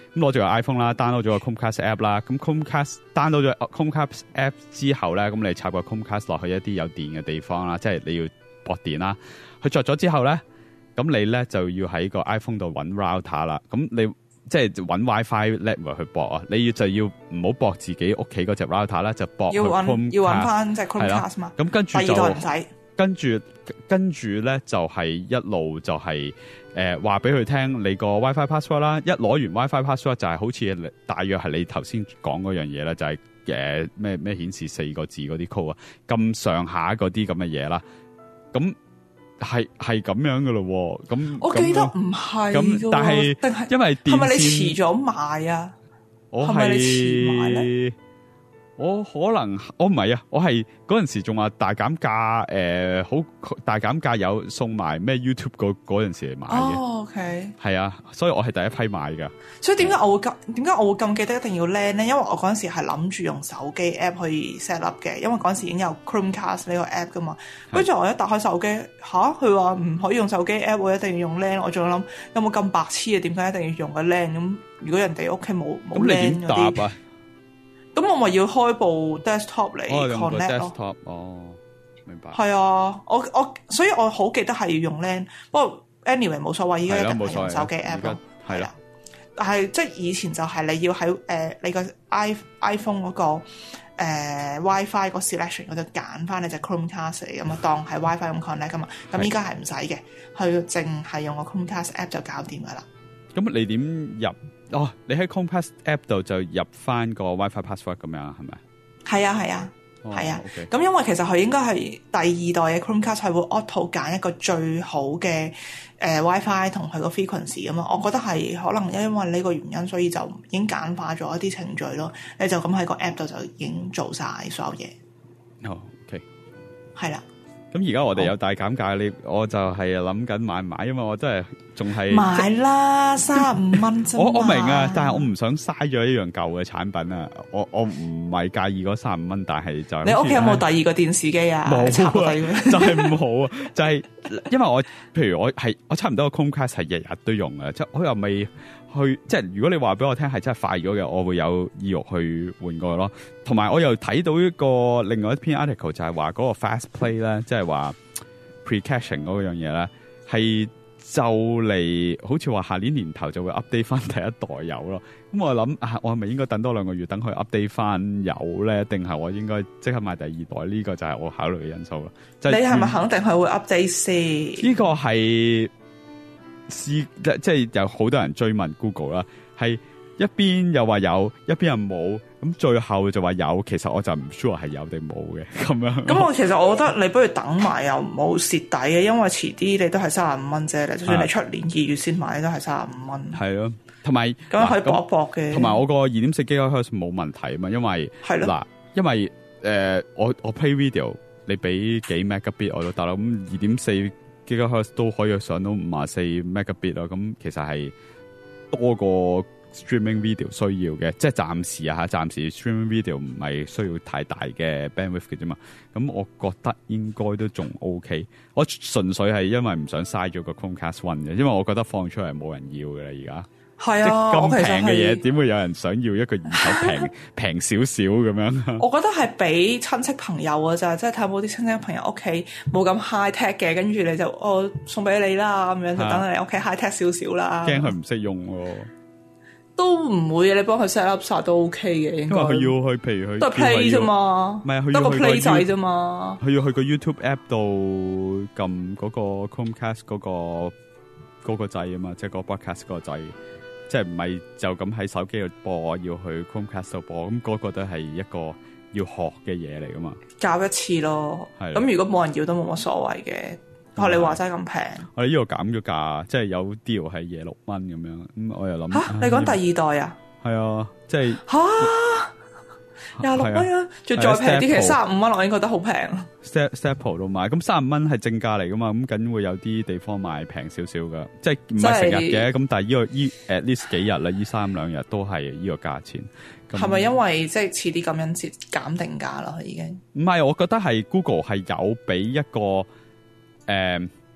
E: 咁攞住個 iPhone 啦 ，download 咗個 Chromecast app 啦，咁 Chromecast download 咗 Chromecast app 之後咧，咁你插個 Chromecast 落去一啲有電嘅地方啦，即係你要駁電啦。佢着咗之後咧，咁你咧就要喺個 iPhone 度揾 router 啦。咁你即係揾 WiFi network 去駁啊。你要就要唔好駁自己屋企嗰隻 router 啦，就駁
B: 要揾要揾翻隻 Chromecast 嘛。
E: 咁跟住就
B: 第二代唔使。
E: 跟住跟住咧就係、是、一路就係誒話俾佢聽你個 WiFi password 啦，一攞完 WiFi password 就係好似大約係你頭先講嗰樣嘢啦，就係誒咩咩顯示四個字嗰啲 code 啊，咁上下嗰啲咁嘅嘢啦，咁係係咁樣噶咯，咁
B: 我記得唔係
E: 咁，但係
B: 定係
E: 因為電線
B: 係咪你遲咗買啊？
E: 我
B: 係咪你遲買咧？
E: 我可能我唔係啊，我係嗰陣時仲話大減價，誒、呃，好大減價有送埋咩 YouTube 嗰嗰陣時嚟買嘅。
B: 哦 ，OK，
E: 係啊，所以我係第一批買噶。
B: 所以點解我會咁點解我會咁記得一定要 LAN 咧？因為我嗰陣時係諗住用手機 app 去 set up 嘅，因為嗰陣時已經有 Chromecast 呢個 app 噶嘛。跟住我一打開手機，吓佢話唔可以用手機 app，我一定要用 LAN。我仲諗有冇咁白痴啊？點解一定要用個 LAN？咁如果人哋屋企冇冇 LAN 嗰啲？咁我咪要開部 desktop 嚟 connect 咯。
E: desktop 哦，明白。
B: 係啊，我我所以我好記得係要用 LAN。不過 anyway 冇所謂，依家一定係用手機 app 咯。係啦，但係即係以前就係你要喺誒、呃、你個 i iPhone 嗰、那個誒、呃、WiFi 個 selection 嗰度揀翻你隻 Chromecast 嚟咁啊，當係 WiFi 咁 connect 噶嘛。咁依家係唔使嘅，佢淨係用個 Chromecast app 就搞掂噶啦。
E: 咁你點入？哦，你喺 Chromecast app 度就入翻個 WiFi password 咁樣係咪？係
B: 啊係啊係啊。咁、
E: 哦、
B: 因為其實佢應該係第二代嘅 Chromecast 係會 auto 揀一個最好嘅誒、呃、WiFi 同佢個 frequency 啊嘛。我覺得係可能因為呢個原因，所以就已經簡化咗一啲程序咯。你就咁喺個 app 度就已經做晒所有嘢。
E: 哦 OK，
B: 係啦。
E: 咁而家我哋有大減價，你我就係諗緊買唔買，因為我真係仲係
B: 買啦，三十五蚊啫。
E: 我我明啊，但係我唔想嘥咗一樣舊嘅產品啊。我我唔係介意嗰三十五蚊，但係就
B: 你屋企有冇第二個電視機啊？
E: 冇
B: 啊，
E: 就係唔好啊！就係因為我譬如我係我差唔多個 Chromecast 係日日都用嘅，即係我又未去即係如果你話俾我聽係真係快咗嘅，我會有意欲去換過咯。同埋我又睇到一個另外一篇 article 就係話嗰個 fast play 咧，即係話 precaching 嗰樣嘢咧，係就嚟好似話下年年頭就會 update 翻第一代有咯。咁我諗啊，我係咪應該等多兩個月等佢 update 翻有咧？定係我應該即刻買第二代？呢、這個就係我考慮嘅因素咯。就是、
B: 你係咪肯定係會 update 先？
E: 呢個係試即係有好多人追問 Google 啦，係一邊又話有，一邊又冇，咁最後就話有。其實我就唔 sure 係有定冇嘅咁樣。
B: 咁我其實我覺得你不如等埋又冇蝕底嘅，因為遲啲你都係三十五蚊啫。就算你出年二月先買，都係三十五蚊。
E: 係咯，同埋
B: 咁可以搏一搏嘅。
E: 同埋我個二點四 gigahertz 冇問題啊嘛，因為係嗱，因為誒、呃、我我 play video 你俾幾 megabit 我都得啦。咁二點四 gigahertz 都可以上到五十四 megabit 咯。咁其實係多過 streaming video 需要嘅，即係暫時啊嚇，暫時 streaming video 唔係需要太大嘅 bandwidth 嘅啫嘛。咁我覺得應該都仲 OK。我純粹係因為唔想嘥咗個 Chromecast One 嘅，因為我覺得放出嚟冇人要嘅啦而家。
B: 係啊，
E: 咁平嘅嘢點會有人想要一個二手平平少少咁樣？
B: 我覺得係俾親戚朋友啊咋，即係睇冇啲親戚朋友屋企冇咁 high tech 嘅，跟住你就哦送俾你啦，咁樣就等你屋企 high tech 少少啦。
E: 驚佢唔識用喎。
B: 都唔會嘅，你幫佢 set up 晒都 OK 嘅。因為
E: 佢要去，譬如佢
B: 都係 play 啫嘛，
E: 唔係佢
B: 得個 play 仔啫
E: 啫
B: 嘛。
E: 佢要去個 YouTube app 度撳嗰個 Chromecast 嗰、嗰個嗰、嗰個掣啊嘛，即係個 broadcast 嗰個掣，即係唔係就咁喺手機度播，要去 Chromecast 度播，咁嗰個都係一個要學嘅嘢嚟噶嘛。教
B: 一次咯，咁如果冇人要都冇乜所謂嘅。學你話齋咁平，
E: 我哋呢個減咗價，即係有 deal 係廿六蚊咁樣，咁我又諗
B: 吓，你講第二代啊？
E: 係啊，即係
B: 吓廿六蚊啊，仲再平啲，其實三十五蚊我已經覺得好平。
E: Staples 度買，咁三十五蚊係正價嚟噶嘛，咁梗會有啲地方賣平少少噶，即係唔係成日嘅，咁但係呢個依 at least 幾日啦，依三兩日都係呢個價錢。
B: 係咪因為即係遲啲感恩節減定價啦？佢已經
E: 唔係，我覺得係 Google 係有俾一個。誒、呃，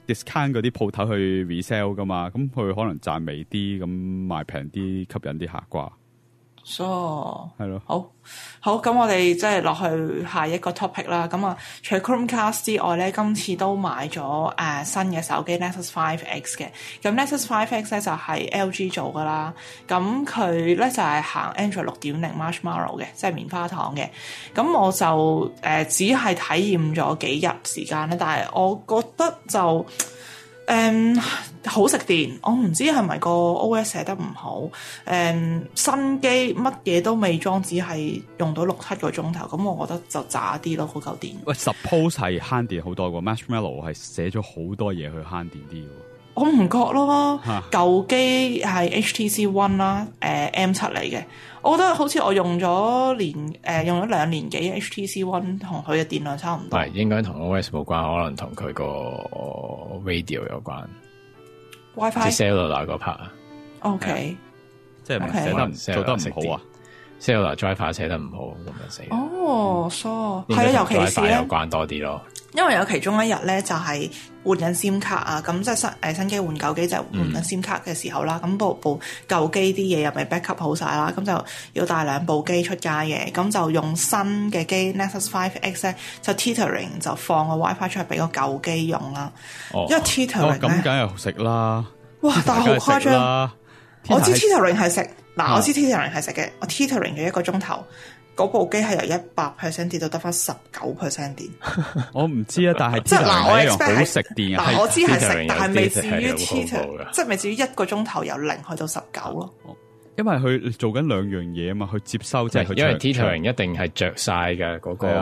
E: discount 嗰啲鋪頭去 resell 噶嘛，咁佢可能賺微啲，咁賣平啲，吸引啲客啩。
B: So
E: 係咯，
B: 好好咁，我哋即係落去下一個 topic 啦。咁啊，除咗 Chromecast 之外咧，今次都買咗誒、呃、新嘅手機 Nexus 五 X 嘅。咁 Nexus 五 X 咧就係 L G 做噶啦。咁佢咧就係、是、行 Android 六點零 Marshmallow 嘅，即係棉花糖嘅。咁我就誒、呃、只係體驗咗幾日時間咧，但係我覺得就誒、um, 好食電，我唔知係咪個 O S 寫得唔好。誒、um, 新機乜嘢都未裝，只係用到六七個鐘頭，咁我覺得就渣啲咯，嗰嚿電。
E: 喂 ，suppose 係慳電好多個 Marshmallow 係寫咗好多嘢去慳電啲嘅。
B: 我唔覺咯，舊機係 H T C One 啦，誒 M 七嚟嘅。我覺得好似我用咗年誒、呃、用咗兩年幾 H T C One 同佢嘅電量差唔多。
D: 係應該同 O S 冇關，可能同佢個 radio 有關。
B: WiFi
D: 即 cellular 嗰 part 啊。
B: OK，
E: 即係寫得唔做得唔好啊
D: ？cellular driver 寫得唔好咁樣死。
B: 哦，so 係啊，尤其是咧，
D: 有關多啲咯。
B: 因為有其中一日咧，就係、是、換緊 SIM 卡啊，咁即係新誒新機換舊機就換緊 SIM 卡嘅時候啦。咁、嗯、部部舊機啲嘢又未 backup 好晒啦，咁就要帶兩部機出街嘅。咁就用新嘅機 Nexus 五 X 咧，就 tethering 就放個 WiFi 出嚟俾個舊機用啦。
E: 哦，
B: 因為 tethering 咧，
E: 咁梗係食啦。
B: 哇！但係好誇張。我知 tethering 係食嗱，
E: 啊、
B: 我知 tethering 係食嘅。我 tethering 咗一個鐘頭。嗰部機係由一百 percent 跌到得翻十九 percent 電。
E: 我唔知啊，但係
B: 即係嗱，我 expect
E: 好食電啊。
B: 嗱，我知係食，但係未至於
D: teeter，
B: 即係未至於一個鐘頭由零去到十九咯。
E: 因為佢做緊兩樣嘢啊嘛，佢接收即係佢。
D: 因為 tethering 一定係着晒嘅嗰個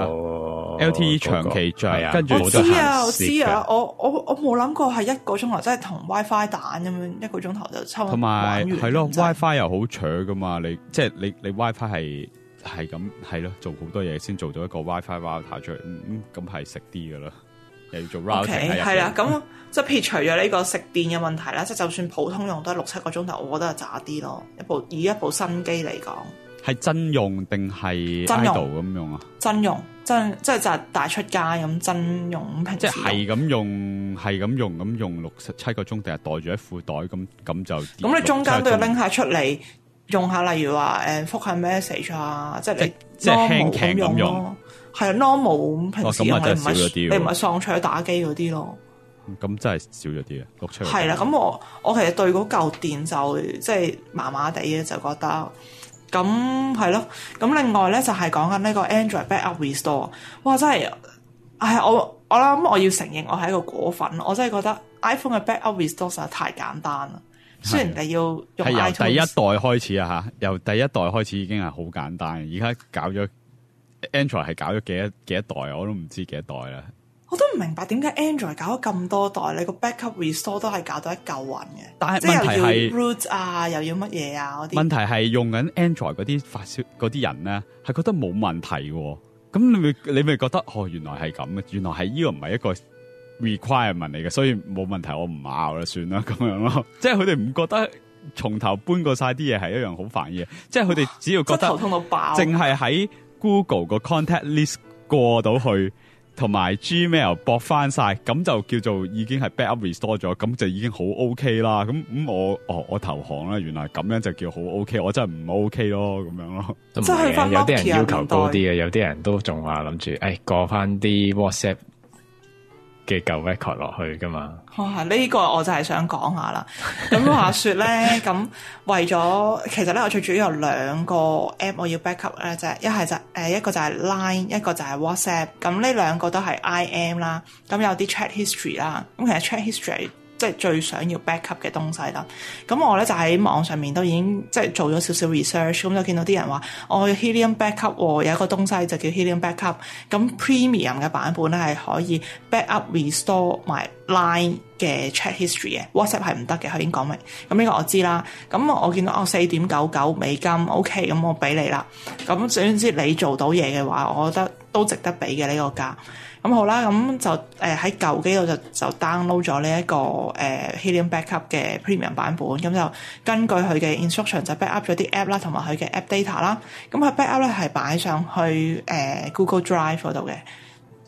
E: L T E 長期着，跟住
B: 我知啊，我知啊，我我我冇諗過係一個鐘頭，即係同 WiFi 蛋咁樣一個鐘頭就抽。
E: 同埋係咯 ，WiFi 又好長噶嘛，你即係你你 WiFi 係。係咁係咯，做好多嘢先做到一個 WiFi router 出嚟，咁係食啲噶啦，又要做 routing
B: 係啦，咁即係撇除咗呢個食電嘅問題啦，即係就算普通用都係六七個鐘頭，我覺得係渣啲咯。一部以一部新機嚟講，係
E: 真用定係 idle 咁用啊？
B: 真用真即係就係帶出街咁真用，平時
E: 即係咁用係咁用咁用六七個鐘，定係袋住喺褲袋咁咁就
B: 咁你中間都要拎下出嚟。用下，例如話誒覆下 message 啊，即係你
E: 即係輕輕咁用，
B: 係啊 normal 咁平時用，你唔係你唔係喪出去打機嗰啲咯。
E: 咁真係少咗啲啊，六出
B: 係啦。咁我我其實對嗰嚿電就即係麻麻地嘅，就覺得咁係咯。咁另外咧就係講緊呢個 Android Backup Restore， 哇真係係我我諗我要承認我係一個果粉，我真係覺得 iPhone 嘅 Backup Restore 實在太簡單啦。雖然你要用 iTunes，
E: 係由第一代開始啊吓，由第一代開始已經係好簡單，而家搞咗 Android 係搞咗幾多幾多代，我都唔知幾多代啦。
B: 我都唔明白點解 Android 搞咗咁多代，你個 backup restore 都係搞到一嚿雲嘅。
E: 但係問題係
B: root 啊，又要乜嘢啊嗰啲。
E: 問題係用緊 Android 嗰啲發燒嗰啲人咧，係覺得冇問題嘅。咁你咪你咪覺得哦，原來係咁嘅，原來係呢個唔係一個 requirement 嚟嘅，所以冇問題，我唔拗啦，算啦咁樣咯。即係佢哋唔覺得從頭搬過晒啲嘢係一樣好煩嘅嘢，即係佢哋只要覺得
B: 頭痛到爆，
E: 淨係喺 Google 個 contact list 過到去，同埋 Gmail 駁翻晒，咁就叫做已經係 backup restore 咗，咁就已經好 OK 啦。咁咁、嗯、我哦我投降啦，原來咁樣就叫好 OK，我真係唔 OK 咯，咁樣咯。
D: 即係有啲人要求高啲嘅，有啲人都仲話諗住誒過翻啲 WhatsApp。嘅舊 record 落去噶嘛？
B: 哦，係呢個我就係想講下啦。咁話說咧，咁為咗其實咧，我最主要有兩個 app 我要 backup 咧，就係一係就誒一個就係 Line， 一個就係 WhatsApp。咁呢兩個都係 I M 啦。咁有啲 chat history 啦。咁其實 chat history 即係最想要 backup 嘅東西啦。咁我咧就喺網上面都已經即係做咗少少 research，咁就見到啲人話我要 Helium backup，有一個東西就叫 Helium backup。咁 premium 嘅版本咧係可以 backup restore 埋 Line 嘅 chat history 嘅 ，WhatsApp 係唔得嘅，佢已經講明。咁呢個我知啦。咁我見到哦四點九九美金 ，OK，咁我俾你啦。咁總之你做到嘢嘅話，我覺得都值得俾嘅呢個價。咁好啦，咁就誒喺舊機度就就 download 咗呢一個誒、呃、Helium Backup 嘅 Premium 版本，咁就根據佢嘅 instruction 就 backup 咗啲 app 啦，同埋佢嘅 app data 啦。咁佢 backup 咧係擺上去誒、呃、Google Drive 嗰度嘅。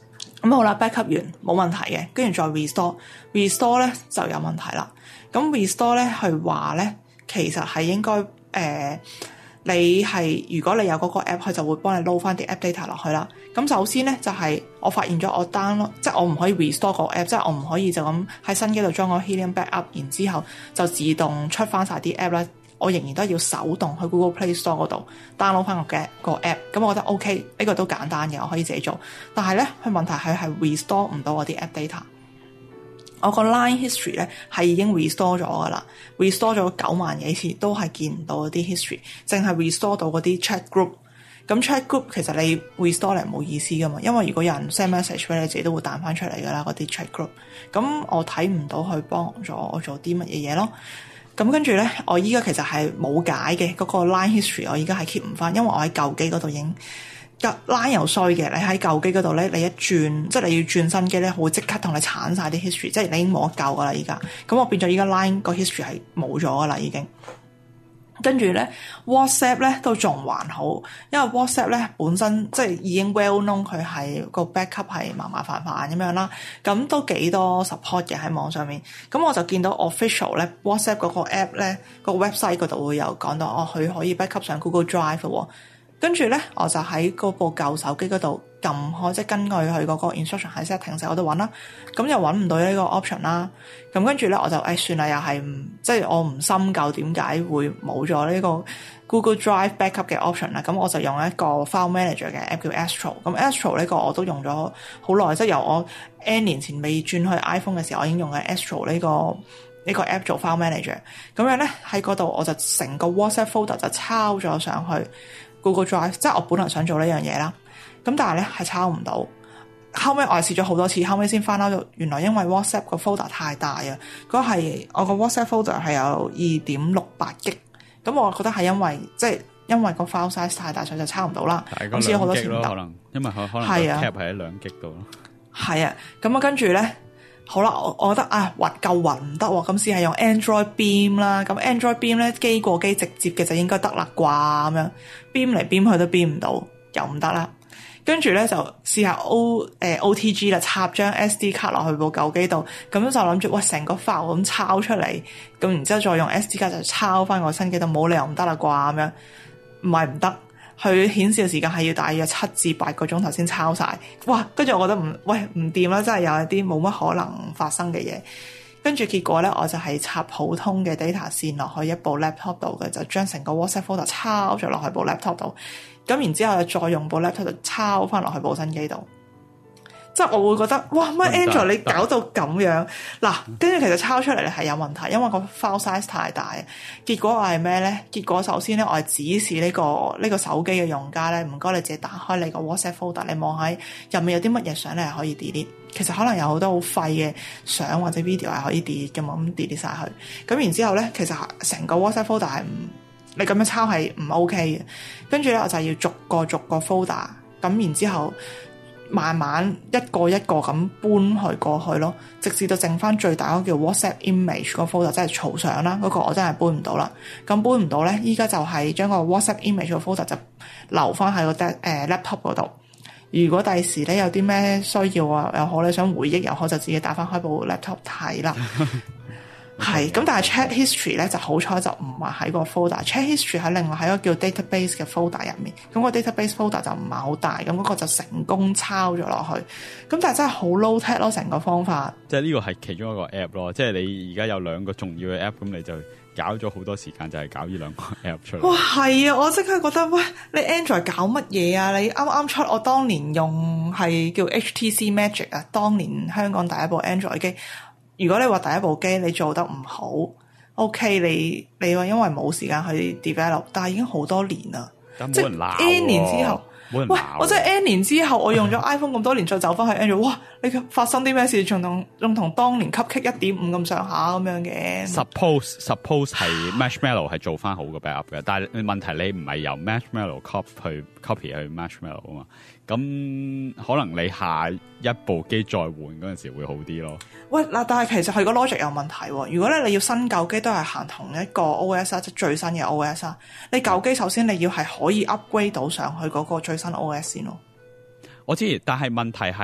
B: 咁好啦 ，backup 完冇問題嘅，跟住再 restore，restore 咧就有問題啦。咁 restore 咧係話咧，其實係應該誒、呃，你係如果你有嗰個 app，佢就會幫你 load 翻啲 app data 落去啦。咁首先咧就係、是、我發現咗我 download，即係我唔可以 restore 個 app，即係我唔可以就咁喺新機度裝個 Helium backup，然之後就自動出翻晒啲 app 啦。我仍然都要手動去 Google Play Store 嗰度 download 翻個嘅個 app， 咁我覺得 OK， 呢個都簡單嘅，我可以自己做。但係咧，佢問題係係 restore 唔到我啲 app data。我個 line history 咧係已經 restore 咗噶啦 ，restore 咗九萬幾次都係見唔到嗰啲 history， 淨係 restore 到嗰啲 chat group。咁 chat group 其實你 restore 嚟冇意思噶嘛，因為如果有人 send message 俾你，自己都會彈翻出嚟噶啦嗰啲 chat group。咁我睇唔到佢幫咗我做啲乜嘢嘢咯。咁跟住咧，我依家其實係冇解嘅嗰個 line history， 我依家係 keep 唔翻，因為我喺舊機嗰度已經 line 又衰嘅。你喺舊機嗰度咧，你一轉即係你要轉新機咧，會即刻同你鏟晒啲 history， 即係你已經冇得救噶啦。依家咁我變咗依家 line 個 history 係冇咗噶啦，已經。跟住咧 WhatsApp 咧都仲還好，因為 WhatsApp 咧本身即係已經 well known 佢係個 backup 係麻麻煩煩咁樣啦，咁都幾多 support 嘅喺網上面。咁我就見到 official 咧 WhatsApp 嗰個 app 咧個 website 嗰度會有講到哦，佢可以 backup 上 Google Drive 喎。跟住咧我就喺嗰部舊手機嗰度撳開，即係根據佢嗰個 instruction 喺 setting 嗰度揾啦，咁又揾唔到呢個 option 啦。咁跟住咧我就誒、哎、算啦，又係唔即係我唔深究點解會冇咗呢個 Google Drive backup 嘅 option 啦。咁我就用一個 file manager 嘅 app 叫 Astro。咁 Astro 呢個我都用咗好耐，即係由我 N 年前未轉去 iPhone 嘅時候，我已經用緊 Astro 呢個呢個 app 做 file manager。咁樣咧喺嗰度我就成個 WhatsApp folder 就抄咗上去 Google Drive， 即係我本來想做呢樣嘢啦。咁但係咧係抄唔到，後尾我係試咗好多次，後尾先翻到原來因為 WhatsApp 個 folder 太大啊，嗰係我個 WhatsApp folder 係有二點六八 G， 咁我覺得係因為即係因為個 file size 太大，所以就抄唔到啦。咁試咗好多次唔得，
E: 可能因為可可能 cap 係喺兩 G 度咯。係
B: 啊，咁啊跟住咧，好啦，我我覺得啊暈夠暈唔得喎，咁試係用 Android Beam 啦，咁 Android Beam 咧機過機直接嘅就應該得啦啩，咁樣 Beam 嚟 Beam 去都 Beam 唔到，又唔得啦。跟住咧就試下 O 誒、呃、O T G 啦，插張 S D 卡落去部舊機度，咁就諗住哇成個 file 咁抄出嚟，咁然之後再用 S D 卡就抄翻個新機度，冇理由唔得啦啩咁樣，唔係唔得，佢顯示嘅時間係要大約七至八個鐘頭先抄晒，哇！跟住我覺得唔喂唔掂啦，真係有一啲冇乜可能發生嘅嘢。跟住結果咧，我就係插普通嘅 data 線落去一部 laptop 度嘅，就將成個 WhatsApp folder 抄咗落去部 laptop 度。咁然之後再用部 laptop 就抄翻落去部新機度，即係我會覺得哇乜 Android 你搞到咁樣嗱，跟住其實抄出嚟係有問題，因為個 file size 太大。結果我係咩咧？結果首先咧，我係指示呢、呢個呢、呢個手機嘅用家咧，唔該你自己打開你個 WhatsApp folder，你望喺入面有啲乜嘢相咧係可以 delete。其實可能有好多好廢嘅相或者 video 係可以 delete 嘅嘛，咁 delete 晒佢。咁然之後咧，其實成個 WhatsApp folder 係唔你咁樣抄係唔 OK 嘅，跟住咧我就要逐個逐個 folder， 咁然之後慢慢一個一個咁搬去過去咯，直至到剩翻最大嗰個叫 WhatsApp image 個 folder， 即係嘈相啦，嗰個我真係搬唔到啦。咁搬唔到咧，依家就係將個 WhatsApp image 個 folder 就留翻喺個 de 誒 laptop 嗰度。如果第時咧有啲咩需要啊，又好你想回憶又好，就自己打翻開部 laptop 睇啦。係咁，但係 chat history 咧就好彩就唔係喺個 folder，chat history 喺另外喺個叫 database 嘅 folder 入面。咁個 database folder 就唔係好大，咁嗰個就成功抄咗落去。咁但係真係好 low tech 咯，成個方法。即係呢個係其中一個 app 咯，即係你而家有兩個重要嘅 app，咁你就搞咗好多時間就係搞呢兩個 app 出嚟。哇，係啊！我即刻覺得喂，你 Android 搞乜嘢啊？你啱啱出，我當年用係叫 H T C Magic 啊，當年香港第一部 Android 機。如果你話第一部機你做得唔好 ，OK， 你你話因為冇時間去 develop， 但係已經好多年啦，即係 N 年之後，喂，我真係 N 年之後，我用咗 iPhone 咁多年，再走翻去 Android， 哇！你發生啲咩事？仲同仲同當年 Cupcake 一點五咁上下咁樣嘅。Suppose
E: suppose 係 Marshmallow 係做翻好個 backup 嘅，但係問題你唔係由 Marshmallow copy 去 copy 去 Marshmallow 啊嘛。咁可能你下一部機再換嗰陣時會好啲咯。喂嗱，
B: 但係其實佢個 logic 有問題喎。如果咧你要新舊機都係行同一個 O S 啊，即係最新嘅 O S 啊，你舊機首先你要係可以 upgrade 到上去嗰個最新 O S 先咯。
E: 我知，但係問題係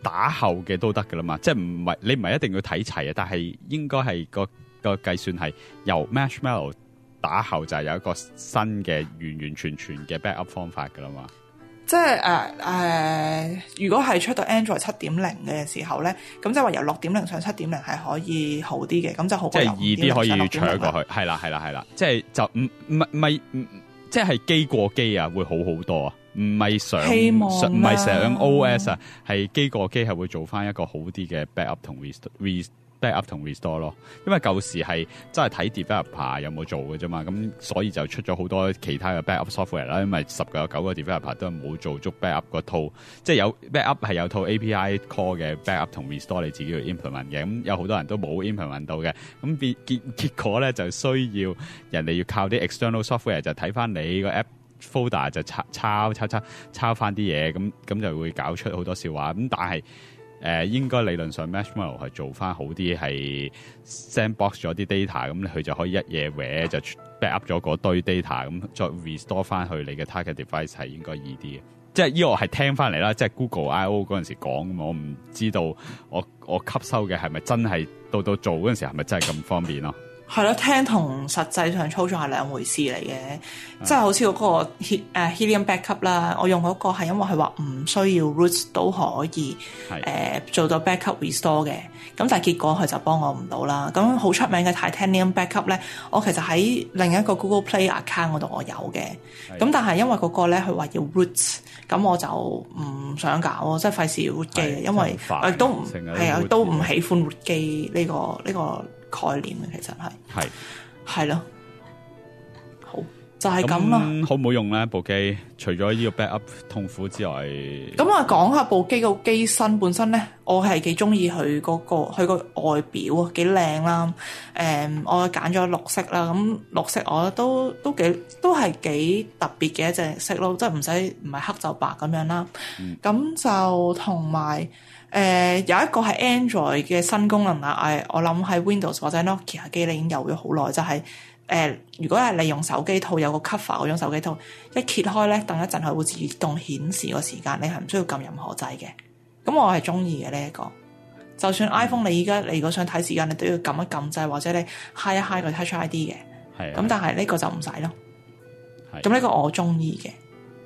E: 打後嘅都得噶啦嘛，即係唔係你唔係一定要睇齊啊，但係應該係個個計算係由 Marshmallow 打後就係有一個新嘅完完全全嘅 backup 方法噶啦嘛。
B: 即係誒誒，如果係出到 Android 七點零嘅時候咧，咁即係話由六點零上七點零係可以好啲嘅，咁就好過由
E: 即係易啲可以搶過去，係啦係啦係啦，即係就唔唔唔係唔即係機過機啊，會好好多啊，唔係上唔係上 O S 啊，係機過機係會做翻一個好啲嘅 backup 同 restore backup 同 restore 咯，因為舊時係真係睇 developer 有冇做嘅啫嘛，咁所以就出咗好多其他嘅 backup software 啦，因為十個有九個 developer 都係冇做足 backup 個套，即係有 backup 係有套 A P I call 嘅 backup 同 restore 你自己要 implement 嘅，咁有好多人都冇 implement 到嘅，咁結結結果咧就需要人哋要靠啲 external software 就睇翻你個 app folder 就抄抄抄抄抄翻啲嘢，咁咁就會搞出好多笑話，咁但係誒、呃、應該理論上 Marshmallow 係做翻好啲，係 sandbox 咗啲 data， 咁佢就可以一嘢搲就 backup 咗嗰堆 data， 咁再 restore 翻去你嘅 target device 係應該易啲嘅。即係呢個係聽翻嚟啦，即係 Google I O 嗰陣時講嘅，我唔知道我我吸收嘅係咪真係到到做嗰陣時係咪真係咁方便咯？
B: 係咯，聽同實際上操作係兩回事嚟嘅，即係好似嗰個 He 誒 Helium Backup 啦，我用嗰個係因為佢話唔需要 root 都可以誒、呃、做到 backup restore 嘅，咁但係結果佢就幫我唔到啦。咁好出名嘅 Titanium Backup 咧，我其實喺另一個 Google Play account 嗰度我有嘅，咁但係因為嗰個咧佢話要 root， 咁我就唔想搞，即係費事 root 機，因為我亦都唔係啊，都唔喜歡 root 機呢個呢個。這個概念嘅其實係係係咯，好就係咁咯。
E: 好唔好用咧？部機除咗呢個 backup 痛苦之外，
B: 咁啊講下部機個機身本身咧，我係幾中意佢嗰個佢個外表啊，幾靚啦。誒、嗯，我揀咗綠色啦，咁綠色我覺得都都幾都係幾特別嘅一隻色咯，即係唔使唔係黑就白咁樣啦。咁、嗯、就同埋。誒、呃、有一個係 Android 嘅新功能啦，誒我諗喺 Windows 或者 Nokia 機你已經有咗好耐，就係、是、誒、呃、如果係你用手機套有個 cover 嗰種手機套，一揭開咧，等一陣佢會自動顯示個時間，你係唔需要撳任何掣嘅。咁我係中意嘅呢一個。就算 iPhone 你依家你如果想睇時間，你都要撳一撳掣，或者你 high 一 high 個 Touch I D 嘅。係。咁但係呢個就唔使咯。係。咁呢個我中意嘅。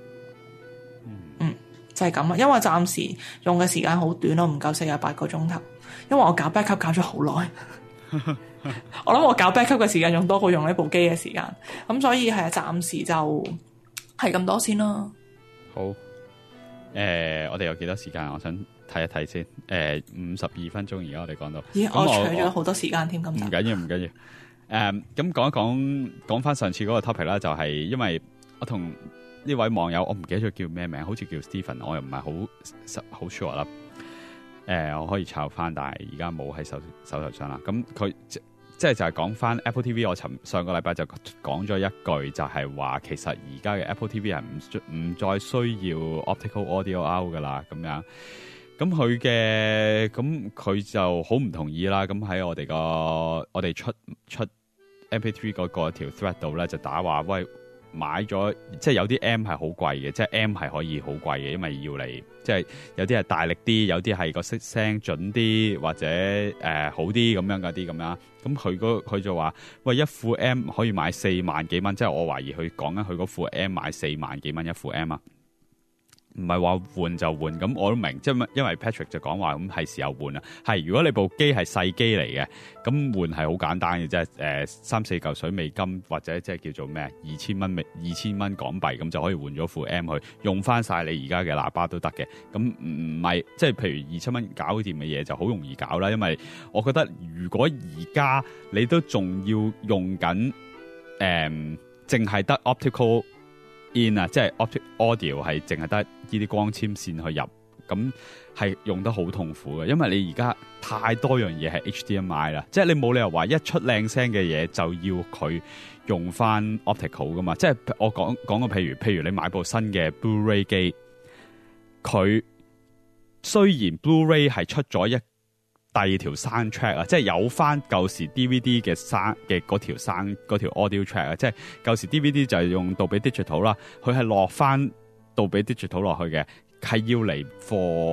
B: 就係咁啊，因為暫時用嘅時間好短咯，唔夠四十八個鐘頭。因為我搞 backup 搞咗好耐，我諗我搞 backup 嘅時間仲多過用呢部機嘅時間，咁所以係暫時就係咁多先啦。好，誒、
E: 呃，我哋有幾多時間？我想睇一睇先。誒、呃，五十二分鐘，而家我哋講到，
B: 咦，我取咗好多時間添，咁
E: 唔緊要，唔緊要。誒、呃，咁講一講，講翻上次嗰個 topic 啦，就係、是、因為我同。呢位網友我唔記得咗叫咩名，好似叫 Stephen， 我又唔係好好 sure 啦。誒、呃，我可以抄翻，但係而家冇喺手手頭上啦。咁佢即即係就係講翻 Apple T V， 我尋上個禮拜就講咗一句，就係話其實而家嘅 Apple T V 係唔唔再需要 Optical Audio Out 噶啦，咁樣。咁佢嘅咁佢就好唔同意啦。咁喺我哋個我哋出出 M P 三嗰個條 thread 度咧，就打話喂。買咗即係有啲 M 係好貴嘅，即係 M 係可以好貴嘅，因為要嚟即係有啲係大力啲，有啲係個色聲準啲，或者誒、呃、好啲咁樣嗰啲咁樣。咁佢嗰佢就話喂，一副 M 可以買四萬幾蚊，即係我懷疑佢講緊佢嗰副 M 買四萬幾蚊一副 M 啊。唔係話換就換，咁我都明，即係因為 Patrick 就講話咁係時候換啦。係如果你部機係細機嚟嘅，咁換係好簡單嘅啫。誒、呃，三四嚿水美金或者即係叫做咩二千蚊美二千蚊港幣，咁就可以換咗副 M 去用翻晒你而家嘅喇叭都得嘅。咁唔係即係譬如二千蚊搞掂嘅嘢就好容易搞啦。因為我覺得如果而家你都仲要用緊誒，淨係得 optical in 啊，即係 optic audio 係淨係得呢啲光纖線去入，咁係用得好痛苦嘅，因為你而家太多樣嘢係 H D M I 啦，即係你冇理由話一出靚聲嘅嘢就要佢用翻 optical 噶嘛，即係我講講個譬如，譬如你買部新嘅 Blu-ray 機，佢雖然 Blu-ray 係出咗一第二條 soundtrack 啊，即係有翻舊時 D V D 嘅 sound 嘅嗰條 sound 嗰條 audio track 啊，即係舊時 D V D 就係用杜比 digital 啦，佢係落翻杜比 digital 落去嘅，係要嚟 for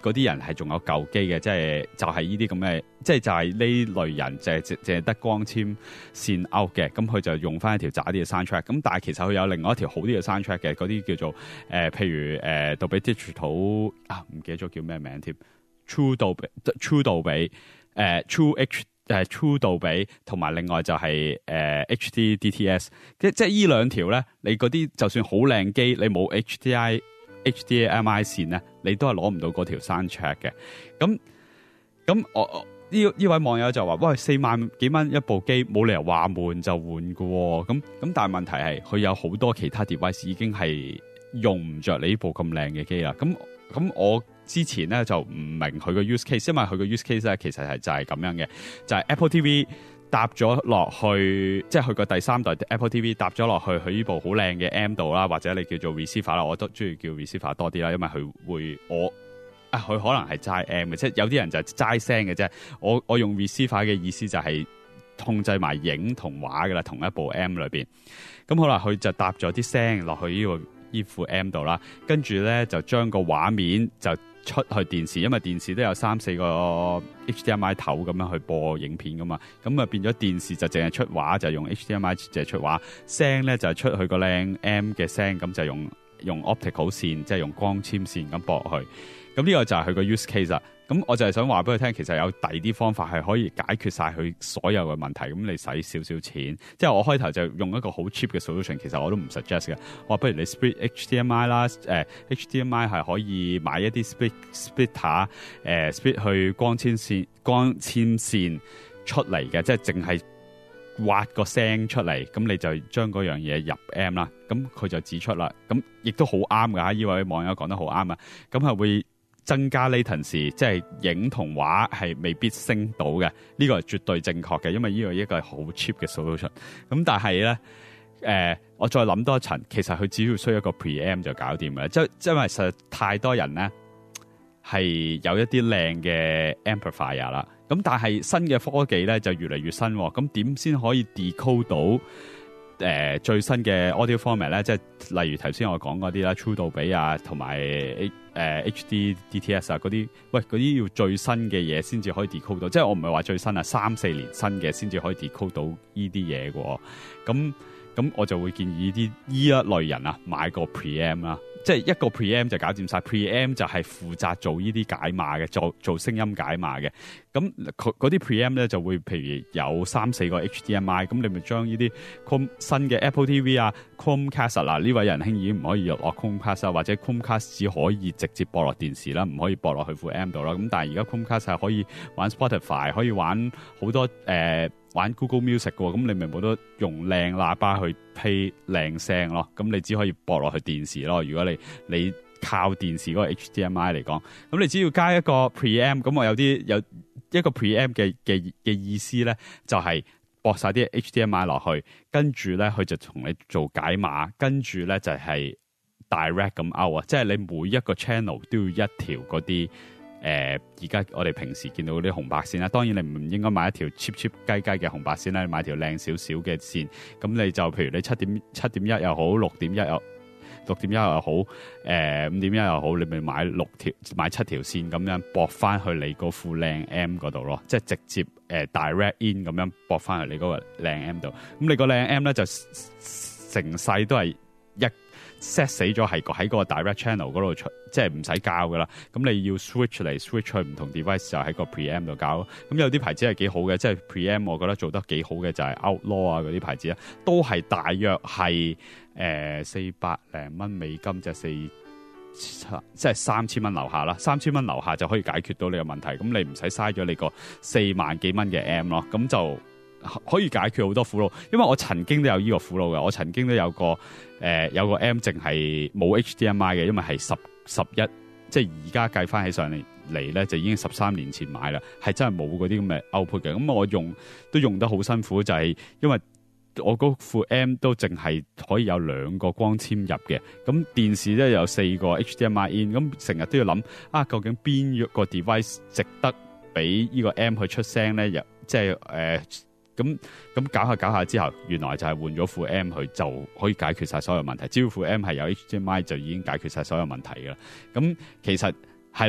E: 嗰啲人係仲有舊機嘅，即係就係呢啲咁嘅，即係就係呢類人，就係淨淨係得光纖線 out 嘅，咁佢就用翻一條渣啲嘅 soundtrack。咁但係其實佢有另外一條好啲嘅 soundtrack 嘅，嗰啲叫做誒、呃，譬如誒杜比 Digital 啊，唔記得咗叫咩名添 ，True 杜比 True 杜比誒、呃、True H 誒 True 杜比，同埋另外就係、是、誒、呃、H D D T S。即即係呢兩條咧，你嗰啲就算好靚機，你冇 H D I H D M I 線咧，你都係攞唔到嗰條 soundtrack 嘅。咁咁我呢呢位網友就話：喂，四萬幾蚊一部機，冇理由話換就換㗎喎。咁咁但係問題係，佢有好多其他 device 已經係用唔着你呢部咁靚嘅機啦。咁咁我之前咧就唔明佢個 use case，因為佢個 use case 咧其實係就係咁樣嘅，就係、是、Apple T V。搭咗落去，即係佢個第三代 Apple T V 搭咗落去，佢呢部好靚嘅 M 度啦，或者你叫做 receiver 啦，我都中意叫 receiver 多啲啦，因為佢會我啊，佢可能係齋 M 嘅，即係有啲人就係齋聲嘅啫。我我用 receiver 嘅意思就係控制埋影同畫噶啦，同一部 M 裏邊。咁好啦，佢就搭咗啲聲落去呢個呢副 M 度啦，跟住咧就將個畫面就出去電視，因為電視都有三四個 H D M I 頭咁樣去播影片噶嘛，咁啊變咗電視就淨係出畫，就用 H D M I 淨係出畫，聲咧就係出去個靚 M 嘅聲，咁就用用 optical 線，即係用光纖線咁播去。咁呢個就係佢個 use case 啦。咁我就係想話俾佢聽，其實有第二啲方法係可以解決晒佢所有嘅問題。咁你使少少錢，即係我開頭就用一個好 cheap 嘅 solution， 其實我都唔 suggest 嘅。我話不如你 split H D M I 啦，誒、呃、H D M I 係可以買一啲 split splitter，誒、呃、split 去光纖線光纖線出嚟嘅，即係淨係挖個聲出嚟，咁你就將嗰樣嘢入 M 啦。咁佢就指出啦，咁亦都好啱㗎。呢位網友講得好啱啊，咁係會增加 latency， 即係影同畫係未必升到嘅，呢個係絕對正確嘅，因為呢個一個係好 cheap 嘅 solution。咁但係咧，誒、呃，我再諗多一層，其實佢只要需要一個 preamp 就搞掂嘅，即即係因為實在太多人咧係有一啲靚嘅 amplifier 啦，咁但係新嘅科技咧就越嚟越新，咁點先可以 decode 到？誒、呃、最新嘅 audio format 咧，即係例如頭先我講嗰啲啦 ，True 杜比啊，同埋誒 H D D T S 啊嗰啲，喂嗰啲要最新嘅嘢先至可以 decode 到，即係我唔係話最新啊，三四年新嘅先至可以 decode 到呢啲嘢嘅，咁咁我就會建議啲依一類人啊買個 preamp 啦。即係一個 preamp 就搞掂晒 preamp 就係負責做呢啲解碼嘅，做做聲音解碼嘅。咁嗰啲 preamp 咧就會譬如有三四個 H D M I， 咁你咪將呢啲 Chrome 新嘅 Apple T V 啊 Chromecast 嗱，呢位仁兄已經唔可以入落 Chromecast 啊，或者 Chromecast 只可以直接播落電視啦，唔可以播落去副 M 度啦。咁但係而家 Chromecast 係可以玩 Spotify， 可以玩好多誒。呃玩 Google Music 嘅，咁你咪冇得用靚喇叭去 play 靚聲咯，咁你只可以播落去電視咯。如果你你靠電視嗰個 H D M I 嚟講，咁你只要加一個 preamp， 咁我有啲有一個 preamp 嘅嘅嘅意思咧，就係、是、駁晒啲 H D M I 落去，跟住咧佢就同你做解碼，跟住咧就係、是、direct 咁 out 啊，即係你每一個 channel 都要一條嗰啲。誒而家我哋平時見到嗰啲紅白線啦，當然你唔應該買一條 cheap cheap 雞雞嘅紅白線啦，你買條靚少少嘅線，咁你就譬如你七點七點一又好，六點一又六點一又好，誒五點一又好，你咪買六條買七條線咁樣駁翻去你嗰副靚 M 嗰度咯，即係直接誒、呃、direct in 咁樣駁翻去你嗰個靚 M 度，咁你個靚 M 咧就成世都係一 set 死咗係喺個 direct channel 嗰度出，即係唔使教噶啦。咁你要 switch 嚟 switch 去唔同 device 就喺個 preamp 度教。咁有啲牌子係幾好嘅，即係 preamp 我覺得做得幾好嘅就係 Outlaw 啊嗰啲牌子啊，都係大約係誒四百零蚊美金，即係四即係三千蚊樓下啦。三千蚊樓下就可以解決到你嘅問題。咁你唔使嘥咗你個四萬幾蚊嘅 M 咯，咁就可以解決好多苦惱，因為我曾經都有呢個苦惱嘅，我曾經都有個誒、呃、有個 M 淨係冇 H D M I 嘅，因為係十十一，即係而家計翻起上嚟嚟咧，就已經十三年前買啦，係真係冇嗰啲咁嘅 output 嘅，咁我用都用得好辛苦，就係、是、因為我嗰副 M 都淨係可以有兩個光纖入嘅，咁電視咧有四個 H D M I in， 咁成日都要諗啊，究竟邊個 device 值得俾呢個 M 去出聲咧？又即係誒。呃咁咁搞下搞下之後，原來就係換咗副 M 佢就可以解決晒所有問題。只要副 M 係有 H D M I 就已經解決晒所有問題噶啦。咁其實係咯，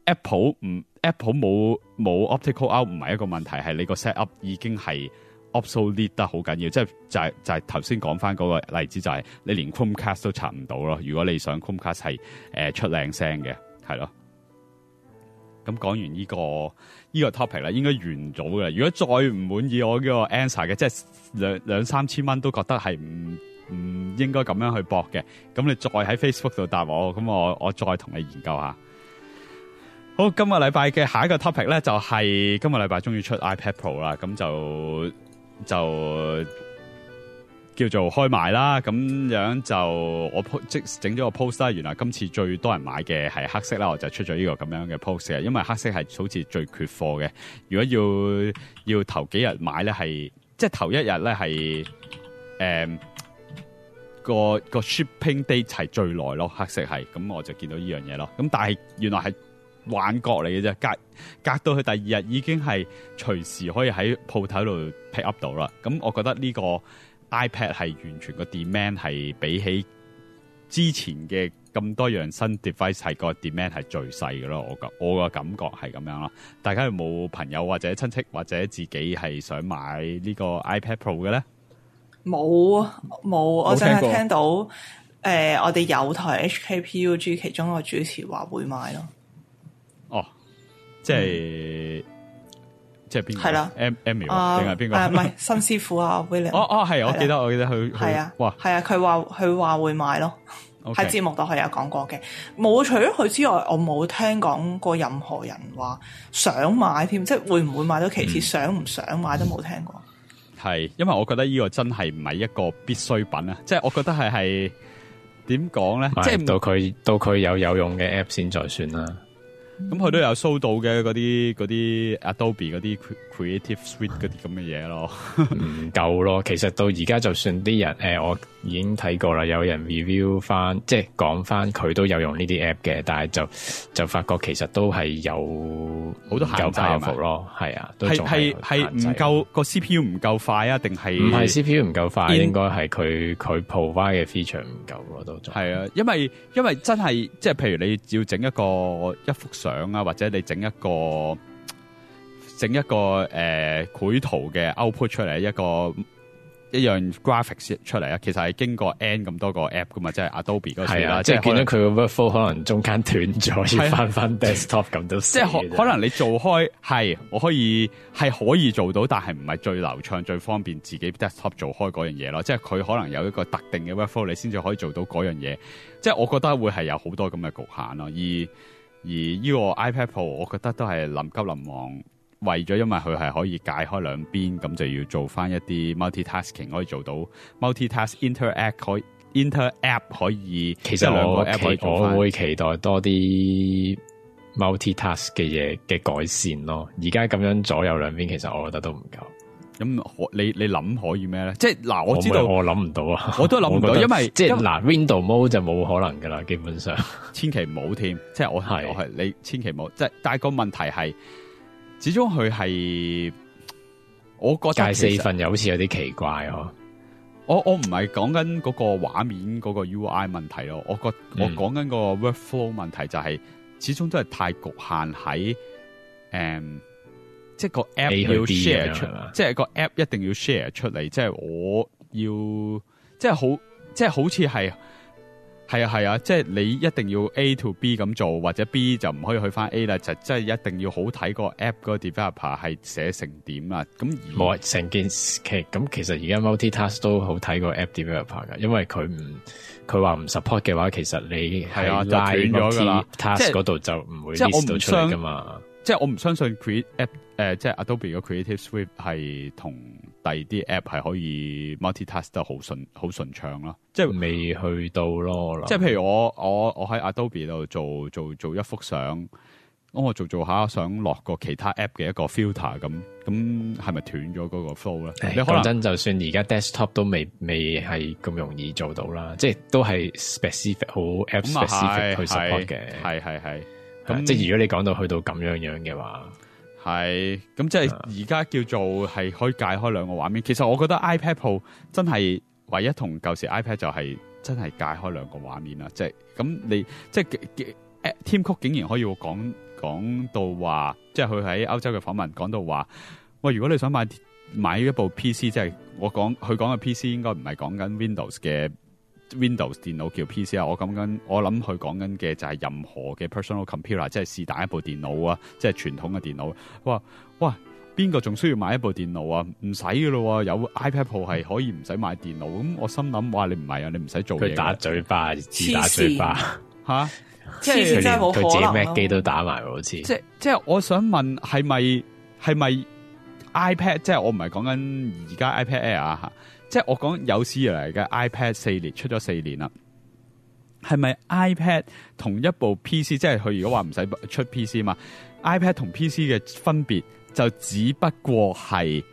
E: Apple 唔 Apple 冇冇 optical out 唔係一個問題，係你個 set up 已經係 obsolete 得好緊要，即係就係就係頭先講翻嗰個例子，就係你連 Chromecast 都插唔到咯。如果你想 Chromecast 係誒、呃、出靚聲嘅，係咯。咁講完呢、呢個呢、呢個 topic 啦，應該完咗嘅。如果再唔滿意我呢個 answer 嘅，即係兩兩三千蚊都覺得係唔唔應該咁樣去搏嘅，咁你再喺 Facebook 度答我，咁我我再同你研究下。好，今個禮拜嘅下一個 topic 咧，就係、是、今個禮拜終於出 iPad Pro 啦，咁就就叫做開賣啦。咁樣就我即整咗個 post 啦。原來今次最多人買嘅係黑色啦，我就出咗呢個咁樣嘅 post 嘅，因為黑色係好似最缺貨嘅。如果要要頭幾日買咧，係即係頭一日咧係誒個個 shipping date 係最耐咯，黑色係。咁我就見到呢樣嘢咯。咁但係原來係幻覺嚟嘅啫，隔隔到去第二日已經係隨時可以喺鋪頭度 pick up 到啦。咁我覺得呢個 iPad 係完全個 demand 係比起之前嘅咁多樣新 device 係個 demand 係最細嘅咯。我個我個感覺係咁樣啦。大家有冇朋友或者親戚或者自己係想買呢個 iPad Pro 嘅咧？
B: 冇啊，冇，我淨係聽到誒、呃，我哋有台 H K P U G 其中一個主持話會買咯。哦，
E: 即係、嗯、即係邊個？係啦 ，Amy 定係邊個？誒，唔係
B: 新師傅啊 ，William。
E: 哦哦，係，我記得，我記得佢。係啊，哇，
B: 係啊，佢話佢話會買咯。喺節目度佢有講過嘅。冇除咗佢之外，我冇聽講過任何人話想買添，即係會唔會買到其次，嗯、想唔想買都冇聽過。
E: 係，因為我覺得呢個真係唔係一個必需品啊，即係我覺得係係點講咧，即係到佢到佢有有用嘅 app 先再算啦。咁佢都有 show 到嘅嗰啲嗰啲 Adobe 嗰啲 Creative Suite 嗰啲咁嘅嘢咯，唔夠咯。其實到而家就算啲人誒、呃，我已經睇過啦，有人 review 翻，即係講翻佢都有用呢啲 app 嘅，但係就就發覺其實都係有好多限制啊嘛。咯，係啊，係係係唔夠個 C P U 唔夠快啊，定係唔係 C P U 唔夠快？應該係佢佢 provide 嘅 feature 唔夠咯，都係啊。因為因為真係即係譬如你要整一個一幅相啊，或者你整一個整一個誒繪、呃、圖嘅 output 出嚟，一個一樣 graphics 出嚟啊，其實係經過 N 咁多個 app 噶嘛，即係 Adobe 嗰時啦，即係見到佢個 workflow 可能中間斷咗，要翻翻 desktop 咁都即係可可能你做開係我可以係可以做到，但係唔係最流暢最方便自己 desktop 做開嗰樣嘢咯，即係佢可能有一個特定嘅 workflow 你先至可以做到嗰樣嘢，即係我覺得會係有好多咁嘅局限咯，而而呢個 iPad Pro 我覺得都係臨急臨忙，為咗因為佢係可以解開兩邊，咁就要做翻一啲 multitasking 可以做到 multitask interact 可以 interact 可以，其實兩個 app 可以做翻。我會期待多啲 multitask 嘅嘢嘅改善咯。而家咁樣左右兩邊，其實我覺得都唔夠。咁你你諗可以咩咧？即係嗱，我知道我諗唔到啊，我都諗唔到，因為即係嗱 Window Mode 就冇可能噶啦，基本上千祈唔好添。即係我係我係你千祈唔好。即係但係個問題係，始終佢係我覺得界四份又好似有啲奇怪哦。我我唔係講緊嗰個畫面嗰個 U I 問題咯，我覺我講緊個 workflow 問題就係、是、始終都係太局限喺誒。嗯即係個 app 要 share 出，即係個 app 一定要 share 出嚟。即係我要，即係好，即係好似係，係啊係啊。即係你一定要 A to B 咁做，或者 B 就唔可以去翻 A 啦。就即係一定要好睇個 app 個 developer 係寫成點啊。咁冇成件事咁，其實而家 multitask 都好睇個 app developer 噶，因為佢唔佢話唔 support 嘅話，其實你係啊就斷咗噶啦。task 嗰度就唔會 list 到出嚟噶嘛。即係我唔相信 create app 誒、呃，即係 Adobe 個 Creative Suite 係同第二啲 app 係可以 multitask 得好順好順暢咯。即係未去到咯。即係譬如我我我喺 Adobe 度做做做一幅相，咁我做做下想落個其他 app 嘅一個 filter 咁，咁係咪斷咗嗰個 flow 咧？你可能真就算而家 desktop 都未未係咁容易做到啦，即係都係 specific 好 app specific 去 support 嘅。係係係。咁即係如果你講到去到咁樣樣嘅話，係咁即係而家叫做係可以界開兩個畫面。其實我覺得 iPad Pro 真係唯一同舊時 iPad 就係真係界開兩個畫面啦。即係咁你即係 Tim Cook 竟然可以講講到話，即係佢喺歐洲嘅訪問講到話，喂，如果你想買買一部 P C， 即係我講佢講嘅 P C 應該唔係講緊 Windows 嘅 Windows 電腦叫 P C 啊，我講緊我諗佢講緊嘅就係任何嘅 personal computer， 即係是但一部電腦啊，即係傳統嘅電腦。哇哇，邊個仲需要買一部電腦啊？唔使噶咯，有 iPad Pro 係可以唔使買電腦。咁我心諗，哇，你唔係啊，你唔使做嘢。
D: 佢打嘴巴，自打嘴巴
E: 吓，
B: 即係真係冇可能。
D: 佢自己 Mac 機都打埋，好似。即
E: 即係我想問，係咪係咪 iPad？ 即係我唔係講緊而家 iPad Air 啊，即係我講有史以嚟嘅 iPad 四年出咗四年啦。係咪 iPad 同一部 P C？ 即係佢如果話唔使出 P C 嘛 ，iPad 同 P C 嘅分別就只不過係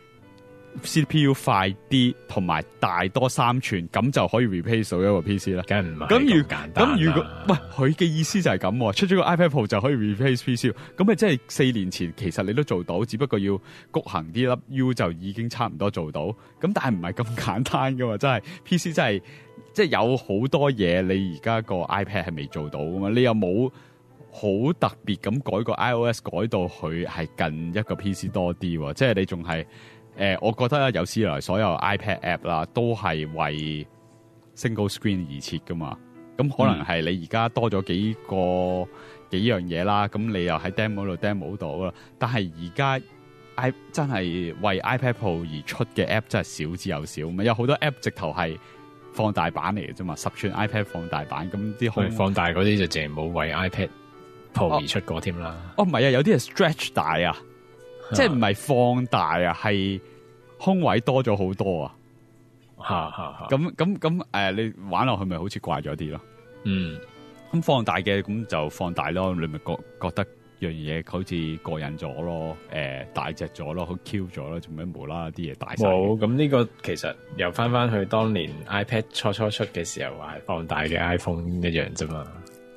E: C P U 快啲，同埋大多三寸，咁就可以 replace 到一個 P C 啦。
D: 梗係唔係
E: 咁如
D: 簡單。
E: 咁如果喂佢嘅意思就係咁，出咗個 iPad Pro 就可以 replace P C， 咁咪即係四年前其實你都做到，只不過要谷行啲粒 U 就已經差唔多做到。咁但係唔係咁簡單噶嘛，真係 P C 真係即係有好多嘢你而家個 iPad 係未做到噶嘛，你又冇好特別咁改個 iOS 改到佢係近一個 P C 多啲，即係你仲係誒，我覺得有史以來所有 iPad app 啦，都係為 single screen 而設噶嘛。咁可能係你而家多咗幾個幾樣嘢啦，咁你又喺 demo 度 demo 到啦。但係而家 i 真係為 iPad Pro 而出嘅 app 真係少之又少，咪有好多 app 直頭係放大版嚟嘅啫嘛，十寸 iPad 放大版，咁啲空
D: 放大嗰啲就淨係冇為 iPad Pro 而出過添啦。
E: 哦，唔係啊，有啲係 stretch 大啊，即係唔係放大啊，係空位多咗好多啊。
D: 吓吓吓，
E: 咁咁咁誒，你玩落去咪好似怪咗啲咯。
D: 嗯，
E: 咁放大嘅咁就放大咯，你咪覺覺得樣嘢好似過癮咗咯，誒、呃、大隻咗咯，好 Q 咗咯，做咩無啦啦啲嘢大晒？
D: 冇，咁呢個其實又翻翻去當年 iPad 初初出嘅時候，話係放大嘅 iPhone 一樣啫嘛。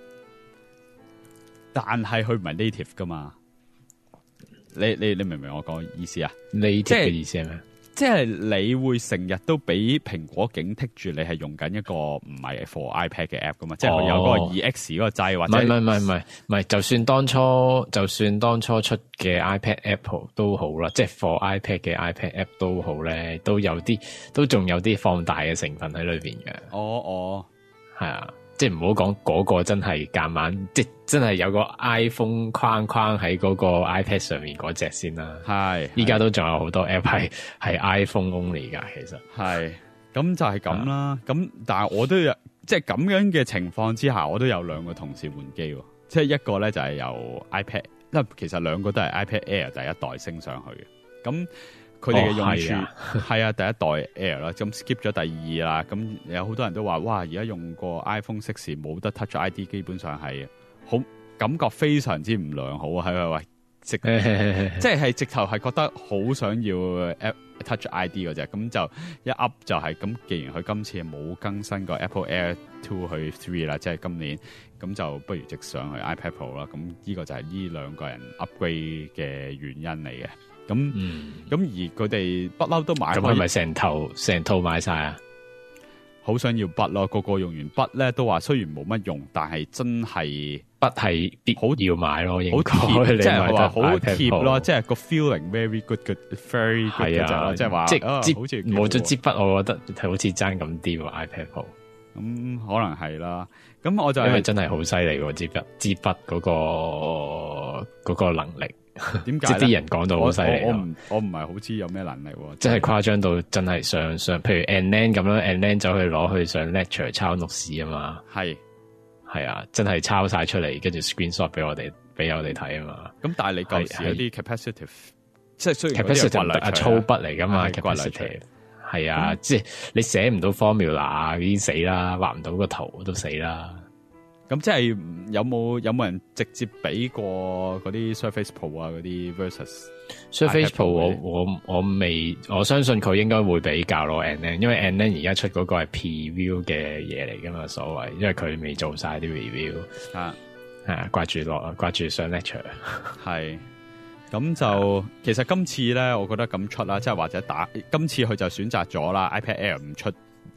E: 但係佢唔係 native 噶嘛？你你你明唔明我講意思啊
D: ？native 嘅意思係咩？
E: 即係你會成日都俾蘋果警惕住，你係用緊一個唔係 for iPad 嘅 app 噶嘛？哦、即係佢有嗰個 E X 嗰個掣，或者
D: 唔係唔係唔係唔係，就算當初就算當初出嘅 iPad Apple 都好啦，即係 for iPad 嘅 iPad app 都好咧，都有啲都仲有啲放大嘅成分喺裏邊嘅。
E: 哦哦，
D: 係啊。即係唔好講嗰個真係夾硬，即係真係有個 iPhone 框框喺嗰個 iPad 上面嗰隻先啦。係，依家都仲有好多 app 係係 iPhone only 噶，其實係。
E: 咁就係咁啦。咁但係我都有，即係咁樣嘅情況之下，我都有兩個同事換機。即係一個咧就係由 iPad，因為其實兩個都係 iPad Air 第一代升上去嘅。咁佢哋嘅用處係、哦、啊，第一代 Air 啦，咁 skip 咗第二啦，咁有好多人都話，哇！而家用個 iPhone six 冇得 Touch I D， 基本上係好感覺非常之唔良好啊！係咪喂？直即係係直頭係覺得好想要 Touch I D 嗰隻，咁就一 up 就係、是、咁。既然佢今次冇更新個 Apple Air Two 去 Three 啦，即係今年，咁就不如直上去 iPad Pro 啦。咁呢個就係呢兩個人 upgrade 嘅原因嚟嘅。咁咁、嗯、而佢哋不嬲都買，
D: 咁係咪成套成套買晒啊？
E: 好想要筆咯，個個用完筆咧都話雖然冇乜用，但係真係
D: 筆係必好要買咯，
E: 好貼，即係話好貼咯，即係個 feeling very good，good，very good 嘅就、啊、即係話即係、啊、好似
D: 冇咗支筆，我覺得係好似爭咁啲喎 iPad Pro。
E: 咁、嗯、可能係啦，咁我就
D: 因為真係好犀利喎支筆，支筆嗰個嗰、嗰個能力。
E: 點解？
D: 即係啲人講到好犀利，
E: 我唔我唔係好知有咩能力，
D: 真係誇張到真係上上，譬如 Anlan 咁樣 Anlan 走去攞去上 lecture 抄 notes 啊嘛，係係啊，真係抄晒出嚟，跟住 screenshot 俾我哋俾我哋睇啊嘛。咁但係你舊時有啲 capacitive，即係雖然 capacitive 係粗筆嚟噶嘛 ，capacitive 係啊，即係你寫唔到 formula 已經死啦，畫唔到個圖都死啦。咁即係有冇有冇人直接俾過嗰啲 Surface Pro 啊嗰啲 versus Surface Pro？ 我我我未，我相信佢應該會比較咯 Anlan， 因為 Anlan 而家出嗰個係 preview 嘅嘢嚟噶嘛，所謂，因為佢未做晒啲 review 啊，係啊，掛住落，掛住上 lecture， 係。咁就其實今次咧，我覺得咁出啦，即係或者打今次佢就選擇咗啦 ，iPad Air 唔出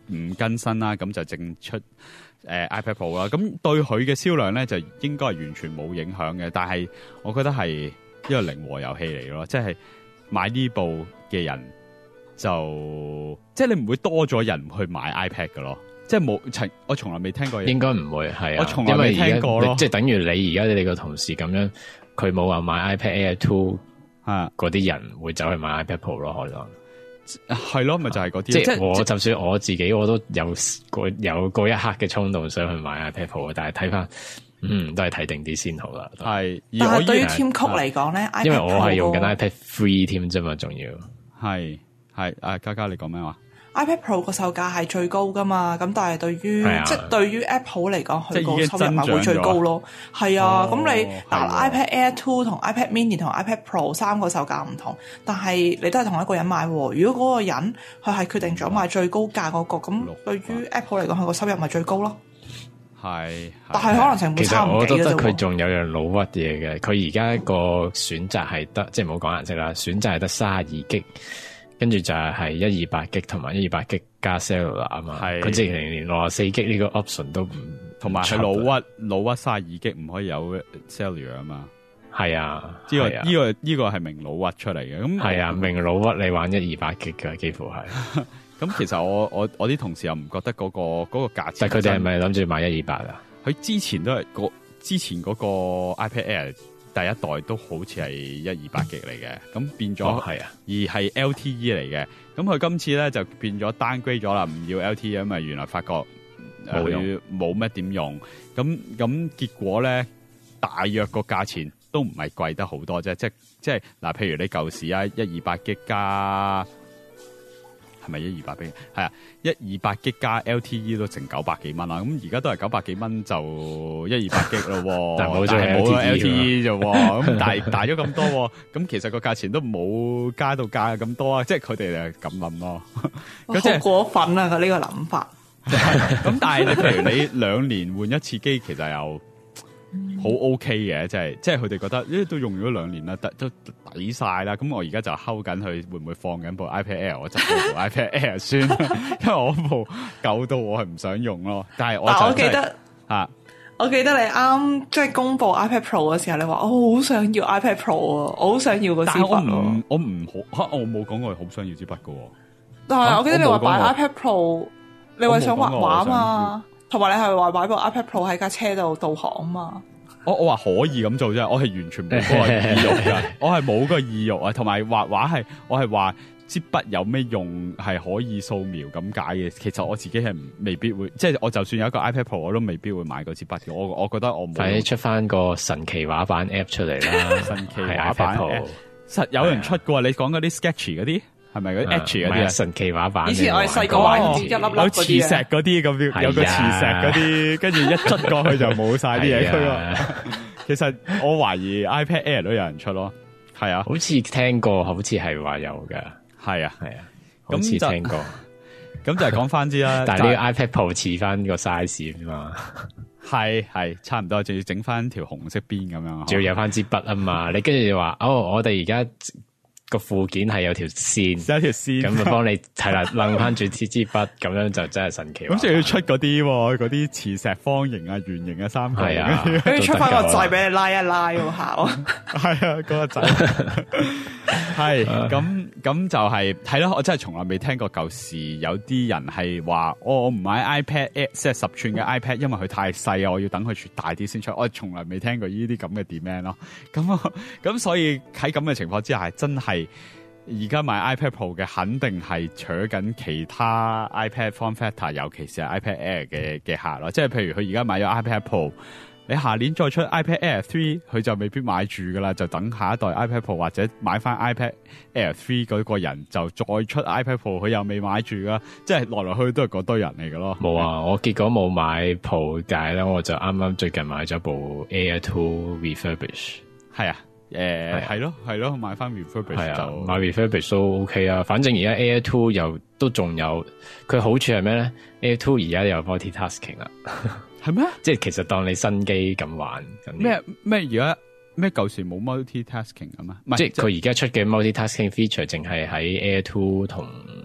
E: 唔更新啦，咁就正出誒、呃、iPad Pro 啦。咁對佢嘅銷量咧就應該係完全冇影響嘅，但係我覺得係一個零和遊戲嚟咯，即係買呢部嘅人就即係你唔會多咗人去買 iPad 㗎咯。即係冇，我從來未聽過。應該唔會係啊，我從來未聽過咯。即係等於你而家你個同事咁樣，佢冇話買 iPad Air Two 啊，嗰啲人會走去買 iPad Pro 咯，可能係咯，咪就係嗰啲。即係我就算我自己，我都有個有嗰一刻嘅衝動想去買 iPad Pro，但係睇翻，嗯，都係睇定啲先好啦。係，但係對於 Tim Cook嚟講咧，因為我係用緊 iPad Three 添啫嘛，仲要係係啊，嘉嘉你講咩話？iPad Pro 個售價係最高噶嘛，咁但係對於、啊、即係對於 Apple 嚟講，佢個收入咪會最高咯。係啊，咁、哦、你嗱、啊、iPad Air Two 同 iPad Mini 同 iPad Pro 三個售價唔同，但係你都係同一個人買喎。如果嗰個人佢係決定咗買最高價嗰、嗰個，咁對於 Apple 嚟講，佢個收入咪最高咯。係，但係可能成本差唔幾嘅啫。其實我覺得佢仲有樣老屈嘢嘅，佢而家個選擇係得，即係唔好講顏色啦，選擇係得三十二 G。跟住就係一二八 G 同埋一二八 G 加 cellular 啊嘛，佢直情連六十四 G 呢個 option 都唔，同埋係老屈老屈三十二 G 唔可以有 cellular 啊嘛，係啊，呢、這個呢、啊這個呢、這個係明老屈出嚟嘅，咁係啊，明老屈你玩一二八 G 嘅幾乎係，咁其實我我我啲同事又唔覺得嗰、那個嗰、那個價錢，但佢哋係咪諗住買一二八啊？佢之前都係個之前嗰個 iPad Air。第一代都好似係一二八 G 嚟嘅，咁變咗係啊，而係 L T E 嚟嘅。咁佢今次咧就變咗 downgrade 咗啦，唔要 L T E，因為原來發覺冇冇咩點用。咁咁結果咧，大約個價錢都唔係貴得好多啫。即即係嗱，譬如你舊時啊，一二八 G 加係咪一二八 G？係啊，一二八 G 加 L T E 都成九百幾蚊啦。咁而家都係九百幾蚊就一二八 G 咯，但係冇咗 L T E 啫。咁大大咗咁多，咁其實個價錢都冇加到價咁多啊。即係佢哋就咁諗咯。好過分啊！佢呢個諗法。咁但係你譬如你兩年換一次機，其實又好 OK 嘅，即係即係佢哋覺得，咦都用咗兩年啦，都抵晒啦。咁我而家就睺緊佢會唔會放緊部 iPad Air，我執部 iPad Air 算，因為我部舊到我係唔想用咯。但係我就我記得啊，我記得你啱即係公布 iPad Pro 嘅時候，你話我好想要 iPad Pro 啊，我好想要個支筆。但我唔我唔好，我冇講過好想要支筆噶。但係我記得你話買 iPad Pro，你話想畫畫啊嘛。同埋你係話買部 iPad Pro 喺架車度導航啊嘛？我我話可以咁做啫，我係完全冇嗰個意欲噶，我係冇個意欲啊。同埋畫畫係，我係話支筆有咩用係可以掃描咁解嘅。其實我自己係未必會，即係我就算有一個 iPad Pro，我都未必會買嗰支筆嘅。我我覺得我冇。快啲出翻個神奇畫板 app 出嚟啦！神奇畫板 app 實有人出過，你講嗰啲 Sketchy 嗰啲。係咪嗰啲 H 嗰啲啊？神奇畫板。以前我係細個玩一粒粒嗰啲有磁石嗰啲咁，有個磁石嗰啲，跟住一捽過去就冇晒啲嘢。佢其實我懷疑 iPad Air 都有人出咯。係啊，好似聽過，好似係話有㗎。係啊，係啊，好似聽過。咁就係講翻支啦。但係呢個 iPad Pro 似翻個 size 嘛。係係差唔多，仲要整翻條紅色邊咁樣。仲要有翻支筆啊嘛。你跟住就話哦，我哋而家。個附件係有條線，有條線，咁就幫你係啦，掹翻住支支筆，咁樣就真係神奇。咁仲要出嗰啲，嗰啲磁石方形啊、圓形啊、三角形啊，跟住出翻個掣俾你拉一拉喎，考。係啊，嗰個掣。係咁咁就係係咯，我真係從來未聽過舊時有啲人係話，哦，我唔買 iPad Air 即係十寸嘅 iPad，因為佢太細啊，我要等佢大啲先出。我從來未聽過呢啲咁嘅 demand 咯。咁咁所以喺咁嘅情況之下，係真係。而家買 iPad Pro 嘅肯定係取緊其他 iPad form factor， 尤其是係 iPad Air 嘅嘅客咯。即係譬如佢而家買咗 iPad Pro，你下年再出 iPad Air Three， 佢就未必買住噶啦，就等下一代 iPad Pro 或者買翻 iPad Air Three 嗰個人就再出 iPad Pro， 佢又未買住噶，即係來來去去都係嗰堆人嚟噶咯。冇啊，我結果冇買 Pro， 但係咧我就啱啱最近買咗部 Air Two Refurbish， 係啊。誒，係咯，係咯，買翻 refurbish 就買 refurbish 都 OK 啊。反正而家 Air Two 又都仲有，佢好處係咩咧 ？Air Two 而家有 multitasking 啦，係咩？即係其實當你新機咁玩。咩咩而家咩舊時冇 multitasking 啊嘛？即係佢而家出嘅 multitasking feature 淨係喺 Air Two 同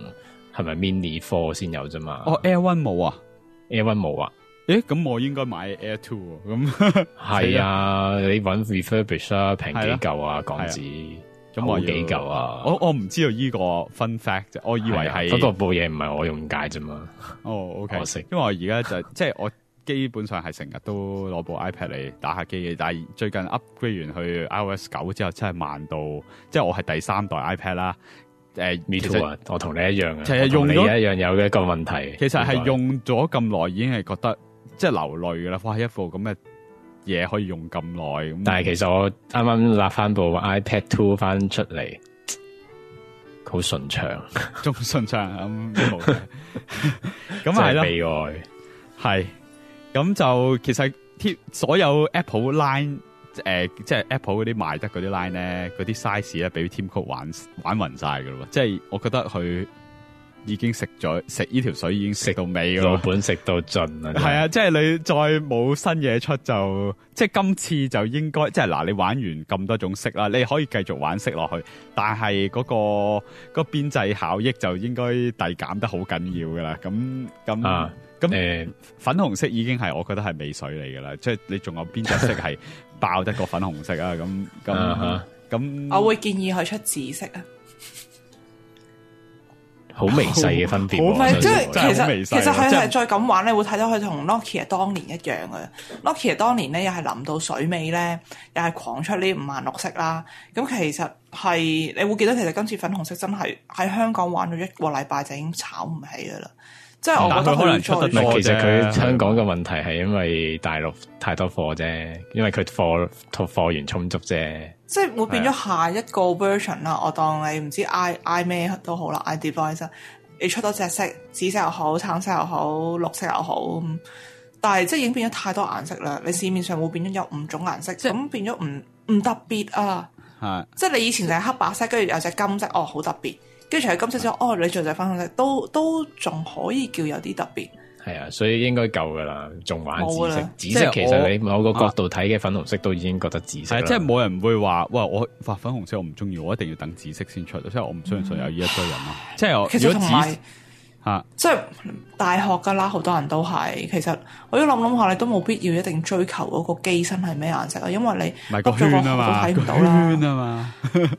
D: 係咪 Mini Four 先有啫嘛？
E: 哦 ，Air One 冇啊
D: ，Air One 冇啊。
E: 誒，咁我應該買 Air Two 咁。
D: 係啊，你搵 refurbish 啦，平幾嚿啊港紙。咁我幾嚿啊？
E: 我我唔知道呢個 fun fact 啫，我以為係
D: 不過部嘢唔係我用解啫嘛。
E: 哦 ，OK，
D: 可惜
E: 因為我而家就即係我基本上係成日都攞部 iPad 嚟打下機嘅，但係最近 upgrade 完去 iOS 九之後，真係慢到，即係我係第三代 iPad 啦。誒
D: ，Me too 啊，我同你一樣啊，
E: 其實用咗
D: 一樣有嘅一個問題。
E: 其實係用咗咁耐，已經係覺得即係流淚噶啦。哇，一副咁嘅嘢可以用咁耐，
D: 但係其實我啱啱立翻部 iPad Two 翻出嚟。好順暢，
E: 仲順暢咁冇嘅，咁係咯，
D: 悲哀
E: 係咁就其實貼所有 Apple Line 誒、呃，即係 Apple 嗰啲賣得嗰啲 Line 咧，嗰啲 size 咧，俾 Tim Cook 玩玩暈晒噶咯，即係我覺得佢已經食咗食呢條水已經食到尾咯，
D: 老本食到盡啦，
E: 係啊，即係你再冇新嘢出就，即係今次就應該，即係嗱，你玩完咁多種色啦，你可以繼續玩色落去，但係嗰、嗰個、嗰個邊際效益就應該遞減得好緊要噶啦，咁咁
D: 啊，
E: 咁誒、
D: 呃，
E: 粉紅色已經係我覺得係尾水嚟噶啦，即係你仲有邊隻色係爆得過粉紅色啊？咁咁咁，
B: 我會建議佢出紫色啊。
D: 好微細嘅分別，
B: 唔係即係其實其實佢係
E: 再
B: 咁玩咧，會睇到佢同 Nokia 當年一樣嘅。Nokia 當年咧又係臨到水尾咧，又係狂出呢五顏六色啦。咁其實係你會記得，其實今次粉紅色真係喺香港玩咗一個禮拜就已經炒唔起噶啦。即係我覺得
E: 可能出得多，
D: 其實佢香港嘅問題係因為大陸太多貨啫，因為佢貨貨源充足啫。
B: 即係會變咗下一個 version 啦。我當你唔知 i i 咩都好啦 ，i device 你出多隻色，紫色又好，橙色又好，綠色又好，但係即係已經變咗太多顏色啦。你市面上會變咗有五種顏色，咁變咗唔唔特別啊。
E: 係
B: 即係你以前就係黑白色，跟住有隻金色，哦好特別。跟住除咗金色之外，哦你做隻粉紅色都都仲可以叫有啲特別。
D: 係啊，所以應該夠噶啦，仲玩紫色。紫色
E: 即
D: 其實你某個角度睇嘅粉紅色都已經覺得紫色。
E: 係即係冇人會話，哇！我畫粉紅色我唔中意，我一定要等紫色先出。即係我唔相信有呢一堆人咯。嗯、即係
B: 其實同埋
E: 吓，
B: 即係大學噶啦，好多人都係。其實我要諗諗下，你都冇必要一定追求嗰個機身係咩顏色啊，因為你
E: 咪個圈啊嘛，
B: 都睇唔到啦。
E: 圈啊嘛。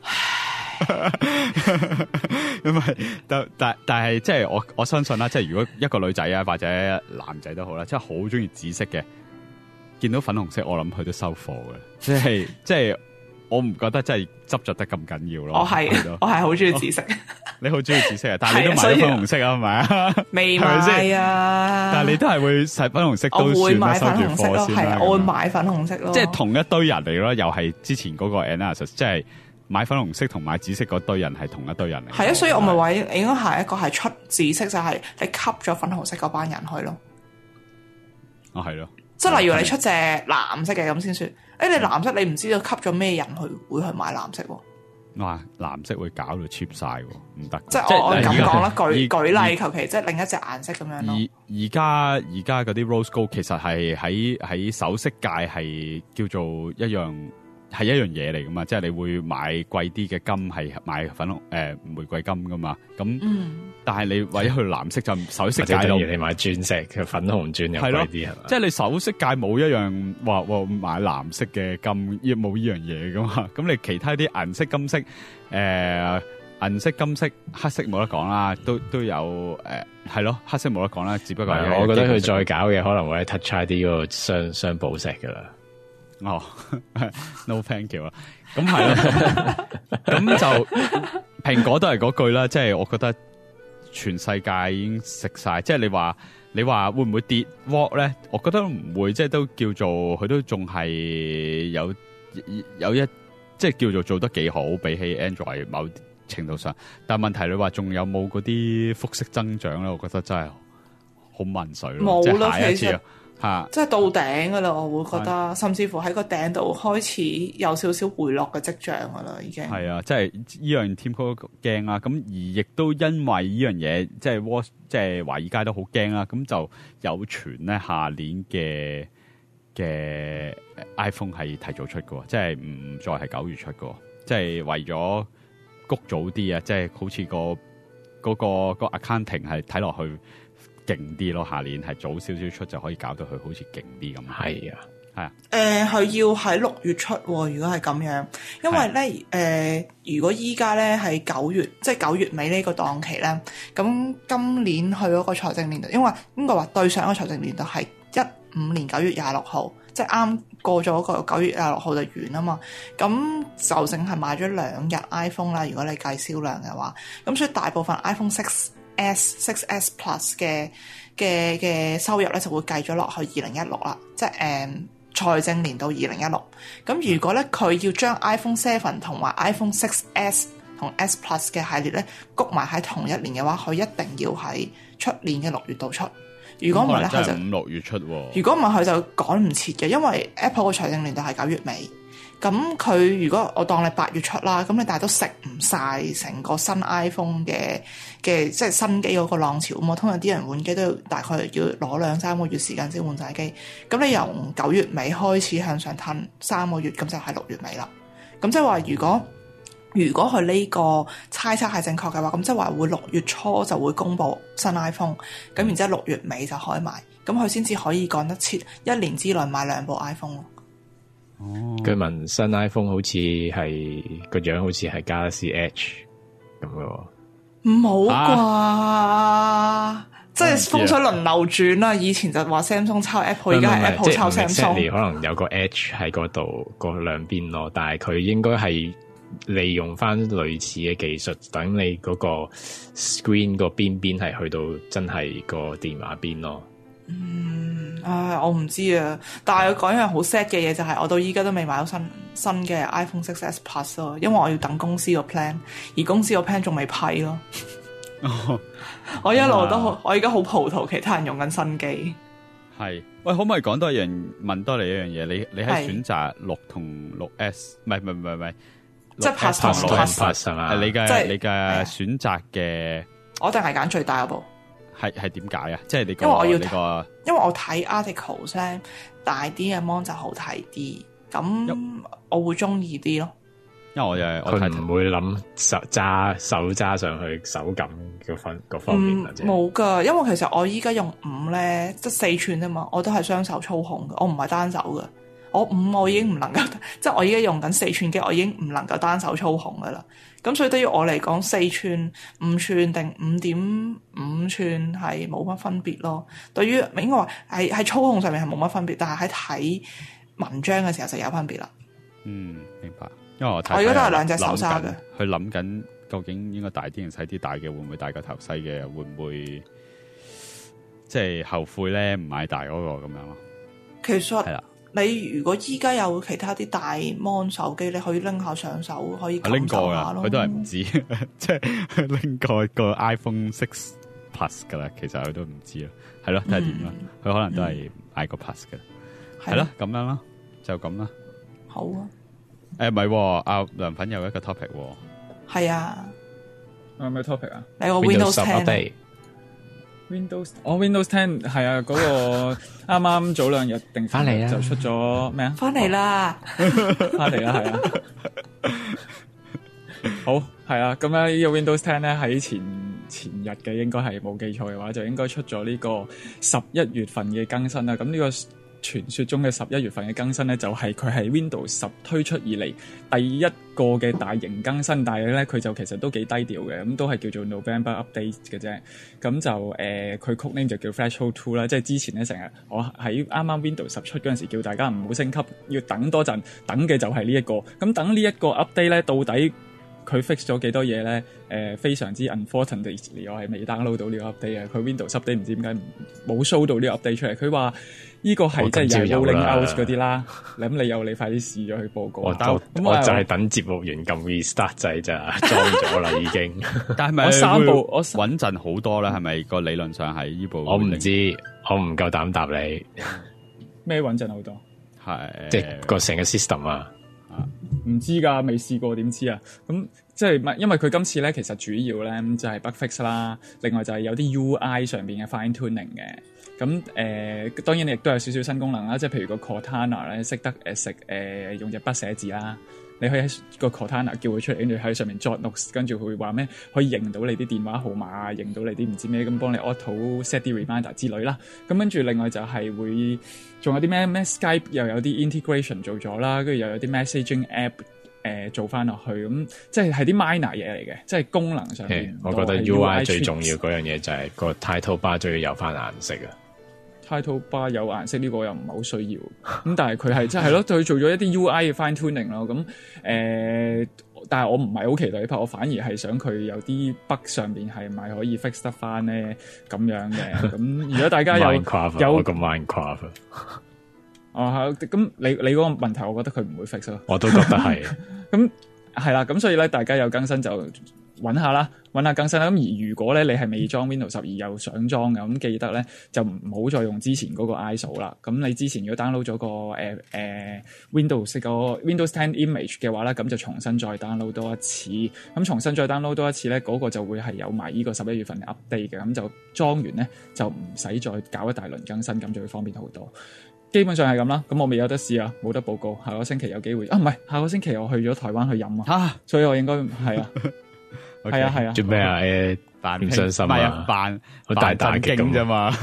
E: 因為但但但係即係我我相信啦，即係如果一個女仔啊或者男仔都好啦，即係好中意紫色嘅，見到粉紅色我諗佢都收貨嘅，即係即係我唔覺得真係執着得咁緊要咯。
B: 我係我係好中意紫色，
E: 你好中意紫色啊？但係你都買咗粉紅色啊？係咪啊？
B: 未買啊？
E: 但係你都係會使粉紅色都算啦，
B: 我會買粉紅色咯，係我會買粉紅色咯，
E: 即係同一堆人嚟咯，又係之前嗰個 analysis 即係。買粉紅色同買紫色嗰堆人係同一堆人嚟，
B: 係啊，所以我咪話應該係一個係出紫色，就係你吸咗粉紅色嗰班人去咯。
E: 哦，係咯，
B: 即係例如你出隻藍色嘅咁先算。誒、欸，你藍色你唔知道吸咗咩人去會去買藍色喎？
E: 哇，藍色會搞到 cheap 晒喎，唔得。
B: 即係我我咁講啦，舉舉例，求其即係另一隻顏色咁樣咯。
E: 而而家而家嗰啲 rose gold 其實係喺喺首飾界係叫做一樣。係一樣嘢嚟噶嘛，即係你會買貴啲嘅金，係買粉紅誒、呃、玫瑰金噶嘛。咁，嗯、但係你為咗去藍色就首飾界度，
D: 你買鑽石嘅粉紅鑽又貴啲係嘛？即
E: 係你首飾界冇一樣話話買藍色嘅金，亦冇呢樣嘢噶嘛。咁你其他啲銀色、金色誒、呃、銀色、金色、黑色冇得講啦，都都有誒係咯，黑色冇得講啦。只不過係
D: 我覺得佢再搞嘅可能會喺 Touch 'I D 嗰個雙雙寶石噶啦。
E: 哦、oh, ，no thank you 啦，咁係啦，咁就蘋果都係嗰句啦，即係我覺得全世界已經食晒，即係你話你話會唔會跌 Watt 咧？我覺得唔會，即係都叫做佢都仲係有有一即係叫做做得幾好，比起 Android 某程度上，但係問題你話仲有冇嗰啲複式增長咧？我覺得真係好問水咯，即係下一次。啊、即
B: 係到頂噶啦，我會覺得，甚至乎喺個頂度開始有少少回落嘅跡象噶啦，已經
E: 係啊，即係呢樣 Tim Cook 驚啊，咁而亦都因為呢樣嘢，即係 Watch，即係華爾街都好驚啦，咁就有傳咧下年嘅嘅 iPhone 係提早出嘅，即係唔再係九月出嘅，即係為咗谷早啲啊，即係好似個嗰、嗰個、嗰個 accounting 係睇落去勁啲咯，下年係早少少出就可以搞到佢好似勁啲咁。
D: 係啊，
E: 係啊。
B: 誒、呃，佢要喺六月出，如果係咁樣，因為咧誒、呃，如果依家咧係九月，即係九月尾呢個檔期咧，咁今年去嗰個財政年度，因為應該話對上一個財政年度係一五年九月廿六號，即係啱過咗個九月廿六號就完啊嘛，咁就淨係買咗兩日 iPhone 啦。如果你計銷量嘅話，咁所以大部分 iPhone six S、six S Plus 嘅嘅嘅收入咧就會計咗落去二零一六啦，即係誒。嗯財政年度二零一六，咁如果咧佢要將 iPhone seven 同埋 iPhone six S 同 S Plus 嘅系列咧谷埋喺同一年嘅話，佢一定要喺出年嘅六月度出。如果唔係咧，佢就
E: 五六月出。
B: 如果唔係，佢就趕唔切嘅，因為 Apple 嘅財政年度係九月尾。咁佢如果我當你八月出啦，咁你但係都食唔晒成個新 iPhone 嘅嘅即係新機嗰個浪潮啊嘛。通常啲人換機都要大概要攞兩三個月時間先換晒機。咁你由九月尾開始向上褪三個月，咁就係六月尾啦。咁即係話，如果如果佢呢個猜測係正確嘅話，咁即係話會六月初就會公布新 iPhone， 咁然之後六月尾就開賣，咁佢先至可以趕得切一年之內買兩部 iPhone 咯。
D: 哦，據聞新 iPhone 好似係個樣好似係 Galaxy Edge 咁咯，
B: 唔好啩，
E: 啊、
B: 即係風水輪流轉啦。以前就話 Samsung 抄 Apple，而家係 Apple 抄 Samsung。
D: 可能有個 Edge 喺嗰度，嗰兩邊咯，但係佢應該係利用翻類似嘅技術，等你嗰個 screen 個邊邊係去到真係個電話邊咯。
B: 嗯，唉，我唔知啊，但係講一樣好 sad 嘅嘢就係，我到依家都未買到新新嘅 iPhone six S Plus 咯，因為我要等公司個 plan， 而公司個 plan 仲未批咯。哦、我一路都好，啊、我而家好葡萄，其他人用緊新機。
E: 係，喂，可唔可以講多一樣，問多你一樣嘢？你你喺選擇六同六 S， 唔係唔係唔係唔係，
B: 即係 Plus 同
D: Plus 係嘛？
E: 係你嘅你嘅選擇嘅，
B: 我一定係揀最大嗰部。
E: 係係點解啊？即係你個，
B: 因為我要
E: 你個，
B: 因為我睇 articles 咧，大啲嘅 mon 就好睇啲，咁我會中意啲咯。
E: 因為我又
D: 佢唔會諗手揸手揸上去手感嘅分各方面
B: 冇噶、嗯，因為其實我依家用五咧，即係四寸啫嘛，我都係雙手操控嘅，我唔係單手嘅。我五我已經唔能夠，即係我依家用緊四寸機，我已經唔能夠單手操控噶啦。咁所以對於我嚟講，四寸、五寸定五點五寸係冇乜分別咯。對於應該話係喺操控上面係冇乜分別，但係喺睇文章嘅時候就有分別啦。
E: 嗯，明白。因為我睇
B: 我而家都係兩隻手揸嘅，
E: 佢諗緊究竟應該大啲定細啲？大嘅會唔會大過頭？細嘅會唔會即係後悔咧？唔買大嗰個咁樣咯。
B: 其實
E: 係啦。
B: 你如果依家有其他啲大 mon 手機，你可以拎下上手，可以感受下咯。
E: 佢都係唔知，即係拎過個 iPhone six Plus 噶啦。其實佢都唔知咯，係咯，睇下點啦。佢、嗯、可能都係買個 Plus 嘅，係、嗯、咯，咁樣啦，就咁啦。
B: 好啊。
E: 誒，唔係，阿良品有一個 topic。
B: 係啊。
C: 有咩 topic 啊？
B: 你個 Windows ten。
C: Windows，我、oh, Windows ten 係啊，嗰、那個啱啱早兩日定翻嚟就出咗咩啊？
B: 翻嚟啦，
C: 翻嚟啦，係啊。好，係啊，咁咧呢個 Windows ten 咧喺前前日嘅，應該係冇記錯嘅話，就應該出咗呢個十一月份嘅更新啦。咁呢個傳說中嘅十一月份嘅更新咧，就係佢係 Windows 十推出以嚟第一個嘅大型更新，但係咧佢就其實都幾低調嘅，咁都係叫做 November Update 嘅啫。咁就誒，佢、呃、code name 就叫 Threshold two 啦，即係之前咧成日我喺啱啱 Windows 十出嗰陣時，叫大家唔好升級，要等多陣，等嘅就係呢一個。咁等呢一個 update 咧，到底佢 fix 咗幾多嘢咧？誒、呃，非常之 unfortunately，我係未 download 到呢個 update 啊！佢 Windows update 唔知點解冇 show 到呢個 update 出嚟。佢話呢個係即係又 rolling out 嗰啲啦。咁你有你快啲試咗去報告。
D: 我就我就係等節目完撳 restart 掣咋，裝咗啦已經。
E: 但係咪
C: 我三部我
E: 穩陣好多啦？係咪個理論上係呢部？
D: 我唔知，我唔夠膽答你。
C: 咩穩陣好多？
E: 係
D: 即係個成個 system 啊。
C: 唔知噶，未試過點知啊？咁即係因為佢今次咧，其實主要咧就係 bug fix 啦，另外就係有啲 U I 上邊嘅 fine tuning 嘅。咁誒、呃，當然亦都有少少新功能啦，即係譬如個 Cortana 咧識得誒食誒用隻筆寫字啦，你可以喺個 Cortana 叫佢出嚟，跟住喺上面 jot notes，跟住佢會話咩可以認到你啲電話號碼啊，認到你啲唔知咩，咁幫你 auto set 啲 reminder 之類啦。咁跟住另外就係會仲有啲咩咩 Skype 又有啲 integration 做咗啦，跟住又有啲 messaging app。誒、呃、做翻落去咁，即係係啲 minor 嘢嚟嘅，即係功能上面。
D: 我覺得 U I 最重要嗰樣嘢就係個 title bar 都要有翻顏色啊。
C: title bar 有顏色呢、呢個又唔係好需要，咁但係佢係即係咯，佢做咗一啲 U I 嘅 fine tuning 咯。咁誒、呃，但係我唔係好期待呢 part，我反而係想佢有啲 bug 上面係咪可以 fix 得翻咧咁樣嘅。咁如果大家有
D: Minecraft
C: 有
D: 我個 Minecraft。
C: 哦，咁你你嗰個問題，我覺得佢唔會 fix 咯。
D: 我都覺得係。
C: 咁係啦，咁所以咧，大家有更新就揾下啦，揾下更新啦。咁而如果咧你係未裝 Windows 十二又想裝嘅，咁記得咧就唔好再用之前嗰個 I S O 啦。咁你之前如果 download 咗個誒誒、呃呃、Windows 個 Windows ten Image 嘅話咧，咁就重新再 download 多一次。咁重新再 download 多一次咧，嗰、那個就會係有埋呢個十一月份嘅 update 嘅。咁就裝完咧就唔使再搞一大輪更新，咁就會方便好多。基本上係咁啦，咁我未有得試啊，冇得報告。下個星期有機會啊，唔係下個星期我去咗台灣去飲啊，所以我應該係啊，係
E: okay,
C: 啊係啊。
D: 做咩啊？誒，扮唔傷心啊？
E: 扮
D: 好大打擊咁啫嘛。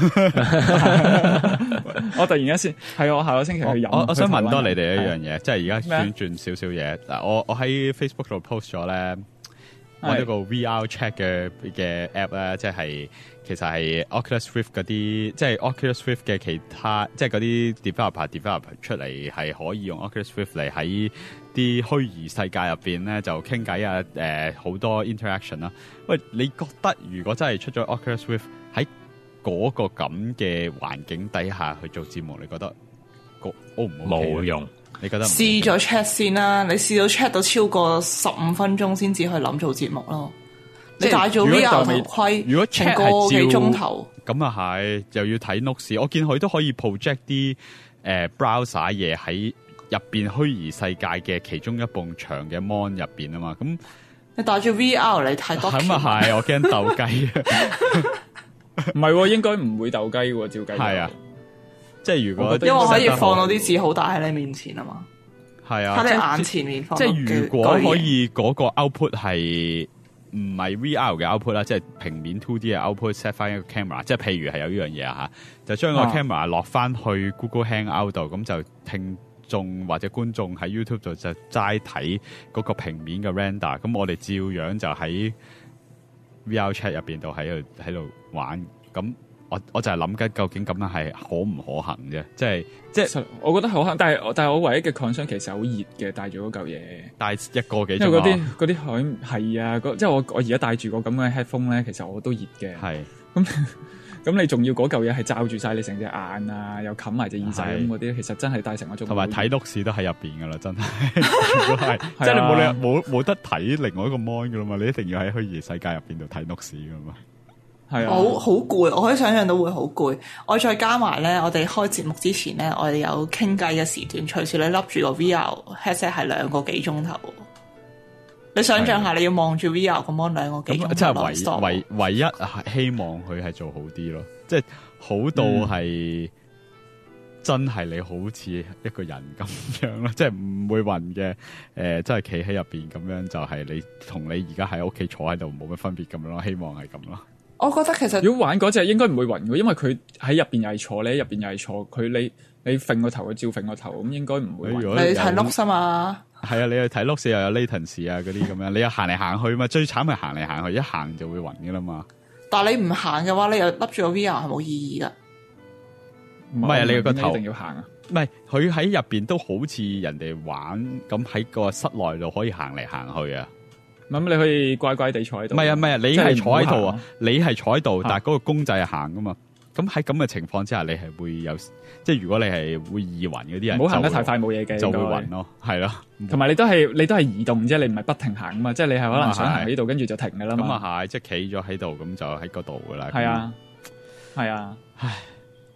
C: 我突然間先係我下個星期去飲。
E: 我我想問多你哋一樣嘢，即係而家轉轉少少嘢。嗱，我我喺 Facebook 度 post 咗咧，我呢個 V R Chat 嘅嘅 app 咧，即係。其實係 Oculus Rift 嗰啲，即係 Oculus Rift 嘅其他，即係嗰啲 developer develop 出嚟，係可以用 Oculus Rift 嚟喺啲虛擬世界入邊咧就傾偈啊，誒、呃、好多 interaction 啦。喂，你覺得如果真係出咗 Oculus Rift 喺嗰個咁嘅環境底下去做節目，你覺得個 O 唔 O？冇用，你覺得
B: 試咗 chat 先啦，你試到 chat 到超過十五分鐘先至去諗做節目咯。你戴咗 V R 頭盔，
E: 如果 chat
B: 個幾鐘頭，
E: 咁啊係，又要睇 notes。我見佢都可以 project 啲誒、呃、browser 嘢喺入邊虛擬世界嘅其中一埲牆嘅 mon 入邊啊嘛。咁
B: 你戴住 V R 嚟睇多，
E: 咁啊係，我驚鬥雞。
C: 唔係，應該唔會鬥雞喎，照計。係啊，
E: 即係如果
B: 因為可以放到啲字好大喺你面前啊嘛。
E: 係啊，
B: 喺你眼前面放。
E: 即係如果可以嗰個 output 係。唔係 V R 嘅 output 啦，即係平面 two D 嘅 output set 翻一個 camera， 即係譬如係有呢樣嘢啊嚇，就將個 camera 落翻去 Google Hangout 度，咁就聽眾或者觀眾喺 YouTube 度就齋睇嗰個平面嘅 render， 咁我哋照樣就喺 V R Chat 入邊度喺度喺度玩，咁我我就係諗緊究竟咁樣係可唔可行啫？即係即係
C: 我覺得可行，但係但係我唯一嘅 concern 其實好熱嘅，戴住嗰嚿嘢，
E: 戴一個幾鐘，
C: 因為嗰啲嗰啲海係啊，即係我我而家戴住個咁嘅 headphone 咧，其實我都熱嘅。係咁咁，你仲要嗰嚿嘢係罩住晒你成隻眼啊，又冚埋隻耳仔咁嗰啲，其實真係戴成個鐘。同埋睇碌視都喺入邊噶啦，真係，係即係你冇理由冇冇得睇另外一個 mon 噶啦嘛，你一定要喺虛擬世界入邊度睇碌視噶嘛。係啊，好好攰，我可以想象到會好攰。我再加埋咧，我哋開節目之前咧，我哋有傾偈嘅時段，隨時你笠住個 V R headset 係兩個幾鐘頭。你想象下，你要望住 V R 咁樣兩個幾鐘頭，即係唯唯唯一希望佢係做好啲咯，即係好到係、嗯、真係你好似一個人咁樣咯，即係唔會暈嘅。誒、呃，即係企喺入邊咁樣，就係、是、你同你而家喺屋企坐喺度冇乜分別咁樣咯。希望係咁咯。我覺得其實如果玩嗰隻應該唔會暈嘅，因為佢喺入邊又係坐，你喺入邊又係坐，佢你你揈個頭，佢照揈個頭，咁應該唔會暈。你睇碌啊嘛，係啊，你去睇碌又有 latency 啊嗰啲咁樣，你又行嚟行去嘛，最慘係行嚟行去，一行就會暈噶啦嘛。但係你唔行嘅話，你又笠住個 V R 係冇意義噶。唔係啊，你個頭一定要行啊。唔係，佢喺入邊都好似人哋玩咁，喺個室內度可以行嚟行去啊。咁你可以乖乖地坐喺度。唔係啊，唔係啊，你係坐喺度啊，你係坐喺度，但係嗰個公仔係行噶嘛。咁喺咁嘅情況之下，你係會有，即係如果你係會易暈嗰啲人，唔好行得太快冇嘢嘅，就會暈咯，係咯。同埋你都係你都係移動啫，你唔係不停行噶嘛，即係你係可能想行喺度，跟住就停噶啦嘛。咁啊係，即係企咗喺度，咁就喺嗰度噶啦。係啊，係啊，唉。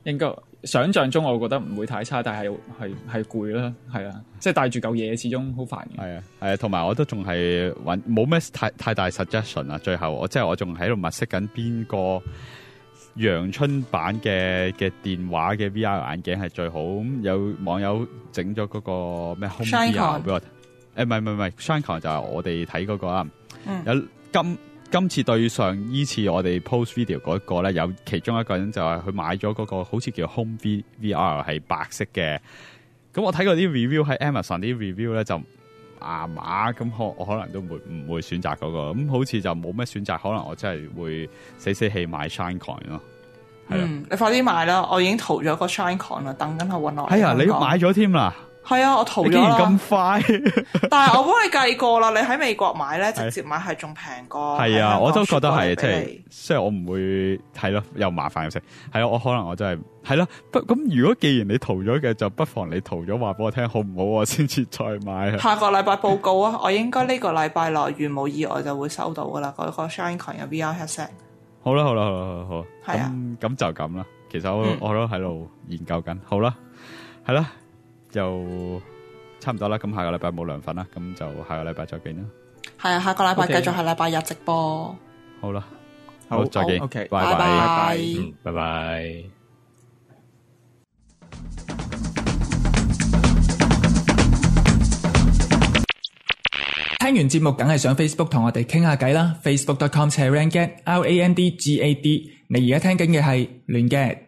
C: 應該想象中我覺得唔會太差，但係係係攰啦，係啊，即係帶住嚿嘢始終好煩嘅。
E: 係啊，係啊，同埋我都仲係揾冇咩太太大 suggestion 啊。最後我即係我仲喺度物色緊邊個陽春版嘅嘅電話嘅 V R 眼鏡係最好。咁有網友整咗嗰個咩 Home V R 俾我睇，誒唔係唔係唔係 ShineCon 就係我哋睇嗰個啊。嗯、有今今次對上依次我哋 post video 嗰個咧，有其中一個人就係佢買咗嗰個好似叫 Home V V R 係白色嘅。咁我睇過啲 review 喺 Amazon 啲 review 咧就麻麻，咁可我可能都會唔會選擇嗰個。咁好似就冇咩選擇，可能我真係會死死氣買 ShineCon 咯。
B: 嗯，你快啲買啦！我已經淘咗個 ShineCon 啦，等緊佢搵我。
E: 係啊，你買咗添啦？係
B: 啊，我淘咗啦。
E: 竟然咁快！
B: 但係我幫你計過啦，你喺美國買咧，直接買係仲平過。係啊，
E: 我都覺得係，即係雖然我唔會係咯，又麻煩又食。係啊，我可能我真係係咯。不咁，如果既然你淘咗嘅，就不妨你淘咗話俾我聽好唔好，我先至再買。下個禮拜報告啊！我應該呢個禮拜內，如無意外就會收到噶啦。嗰個 ShineCon 嘅 V R headset。好啦，好啦，好啦，好。係啊，咁就咁啦。其實我、嗯、我都喺度研究緊。好啦，係啦。就差唔多啦，咁下個禮拜冇涼粉啦，咁就下個禮拜再見啦。係啊，下個禮拜繼續係禮拜日直播。好啦，好，好再見。OK，拜拜，拜拜，嗯，拜拜。聽完節目，梗係上 Facebook 同我哋傾下偈啦。Facebook dot com slash rangad R A N D G A D。你而家聽緊嘅係亂嘅。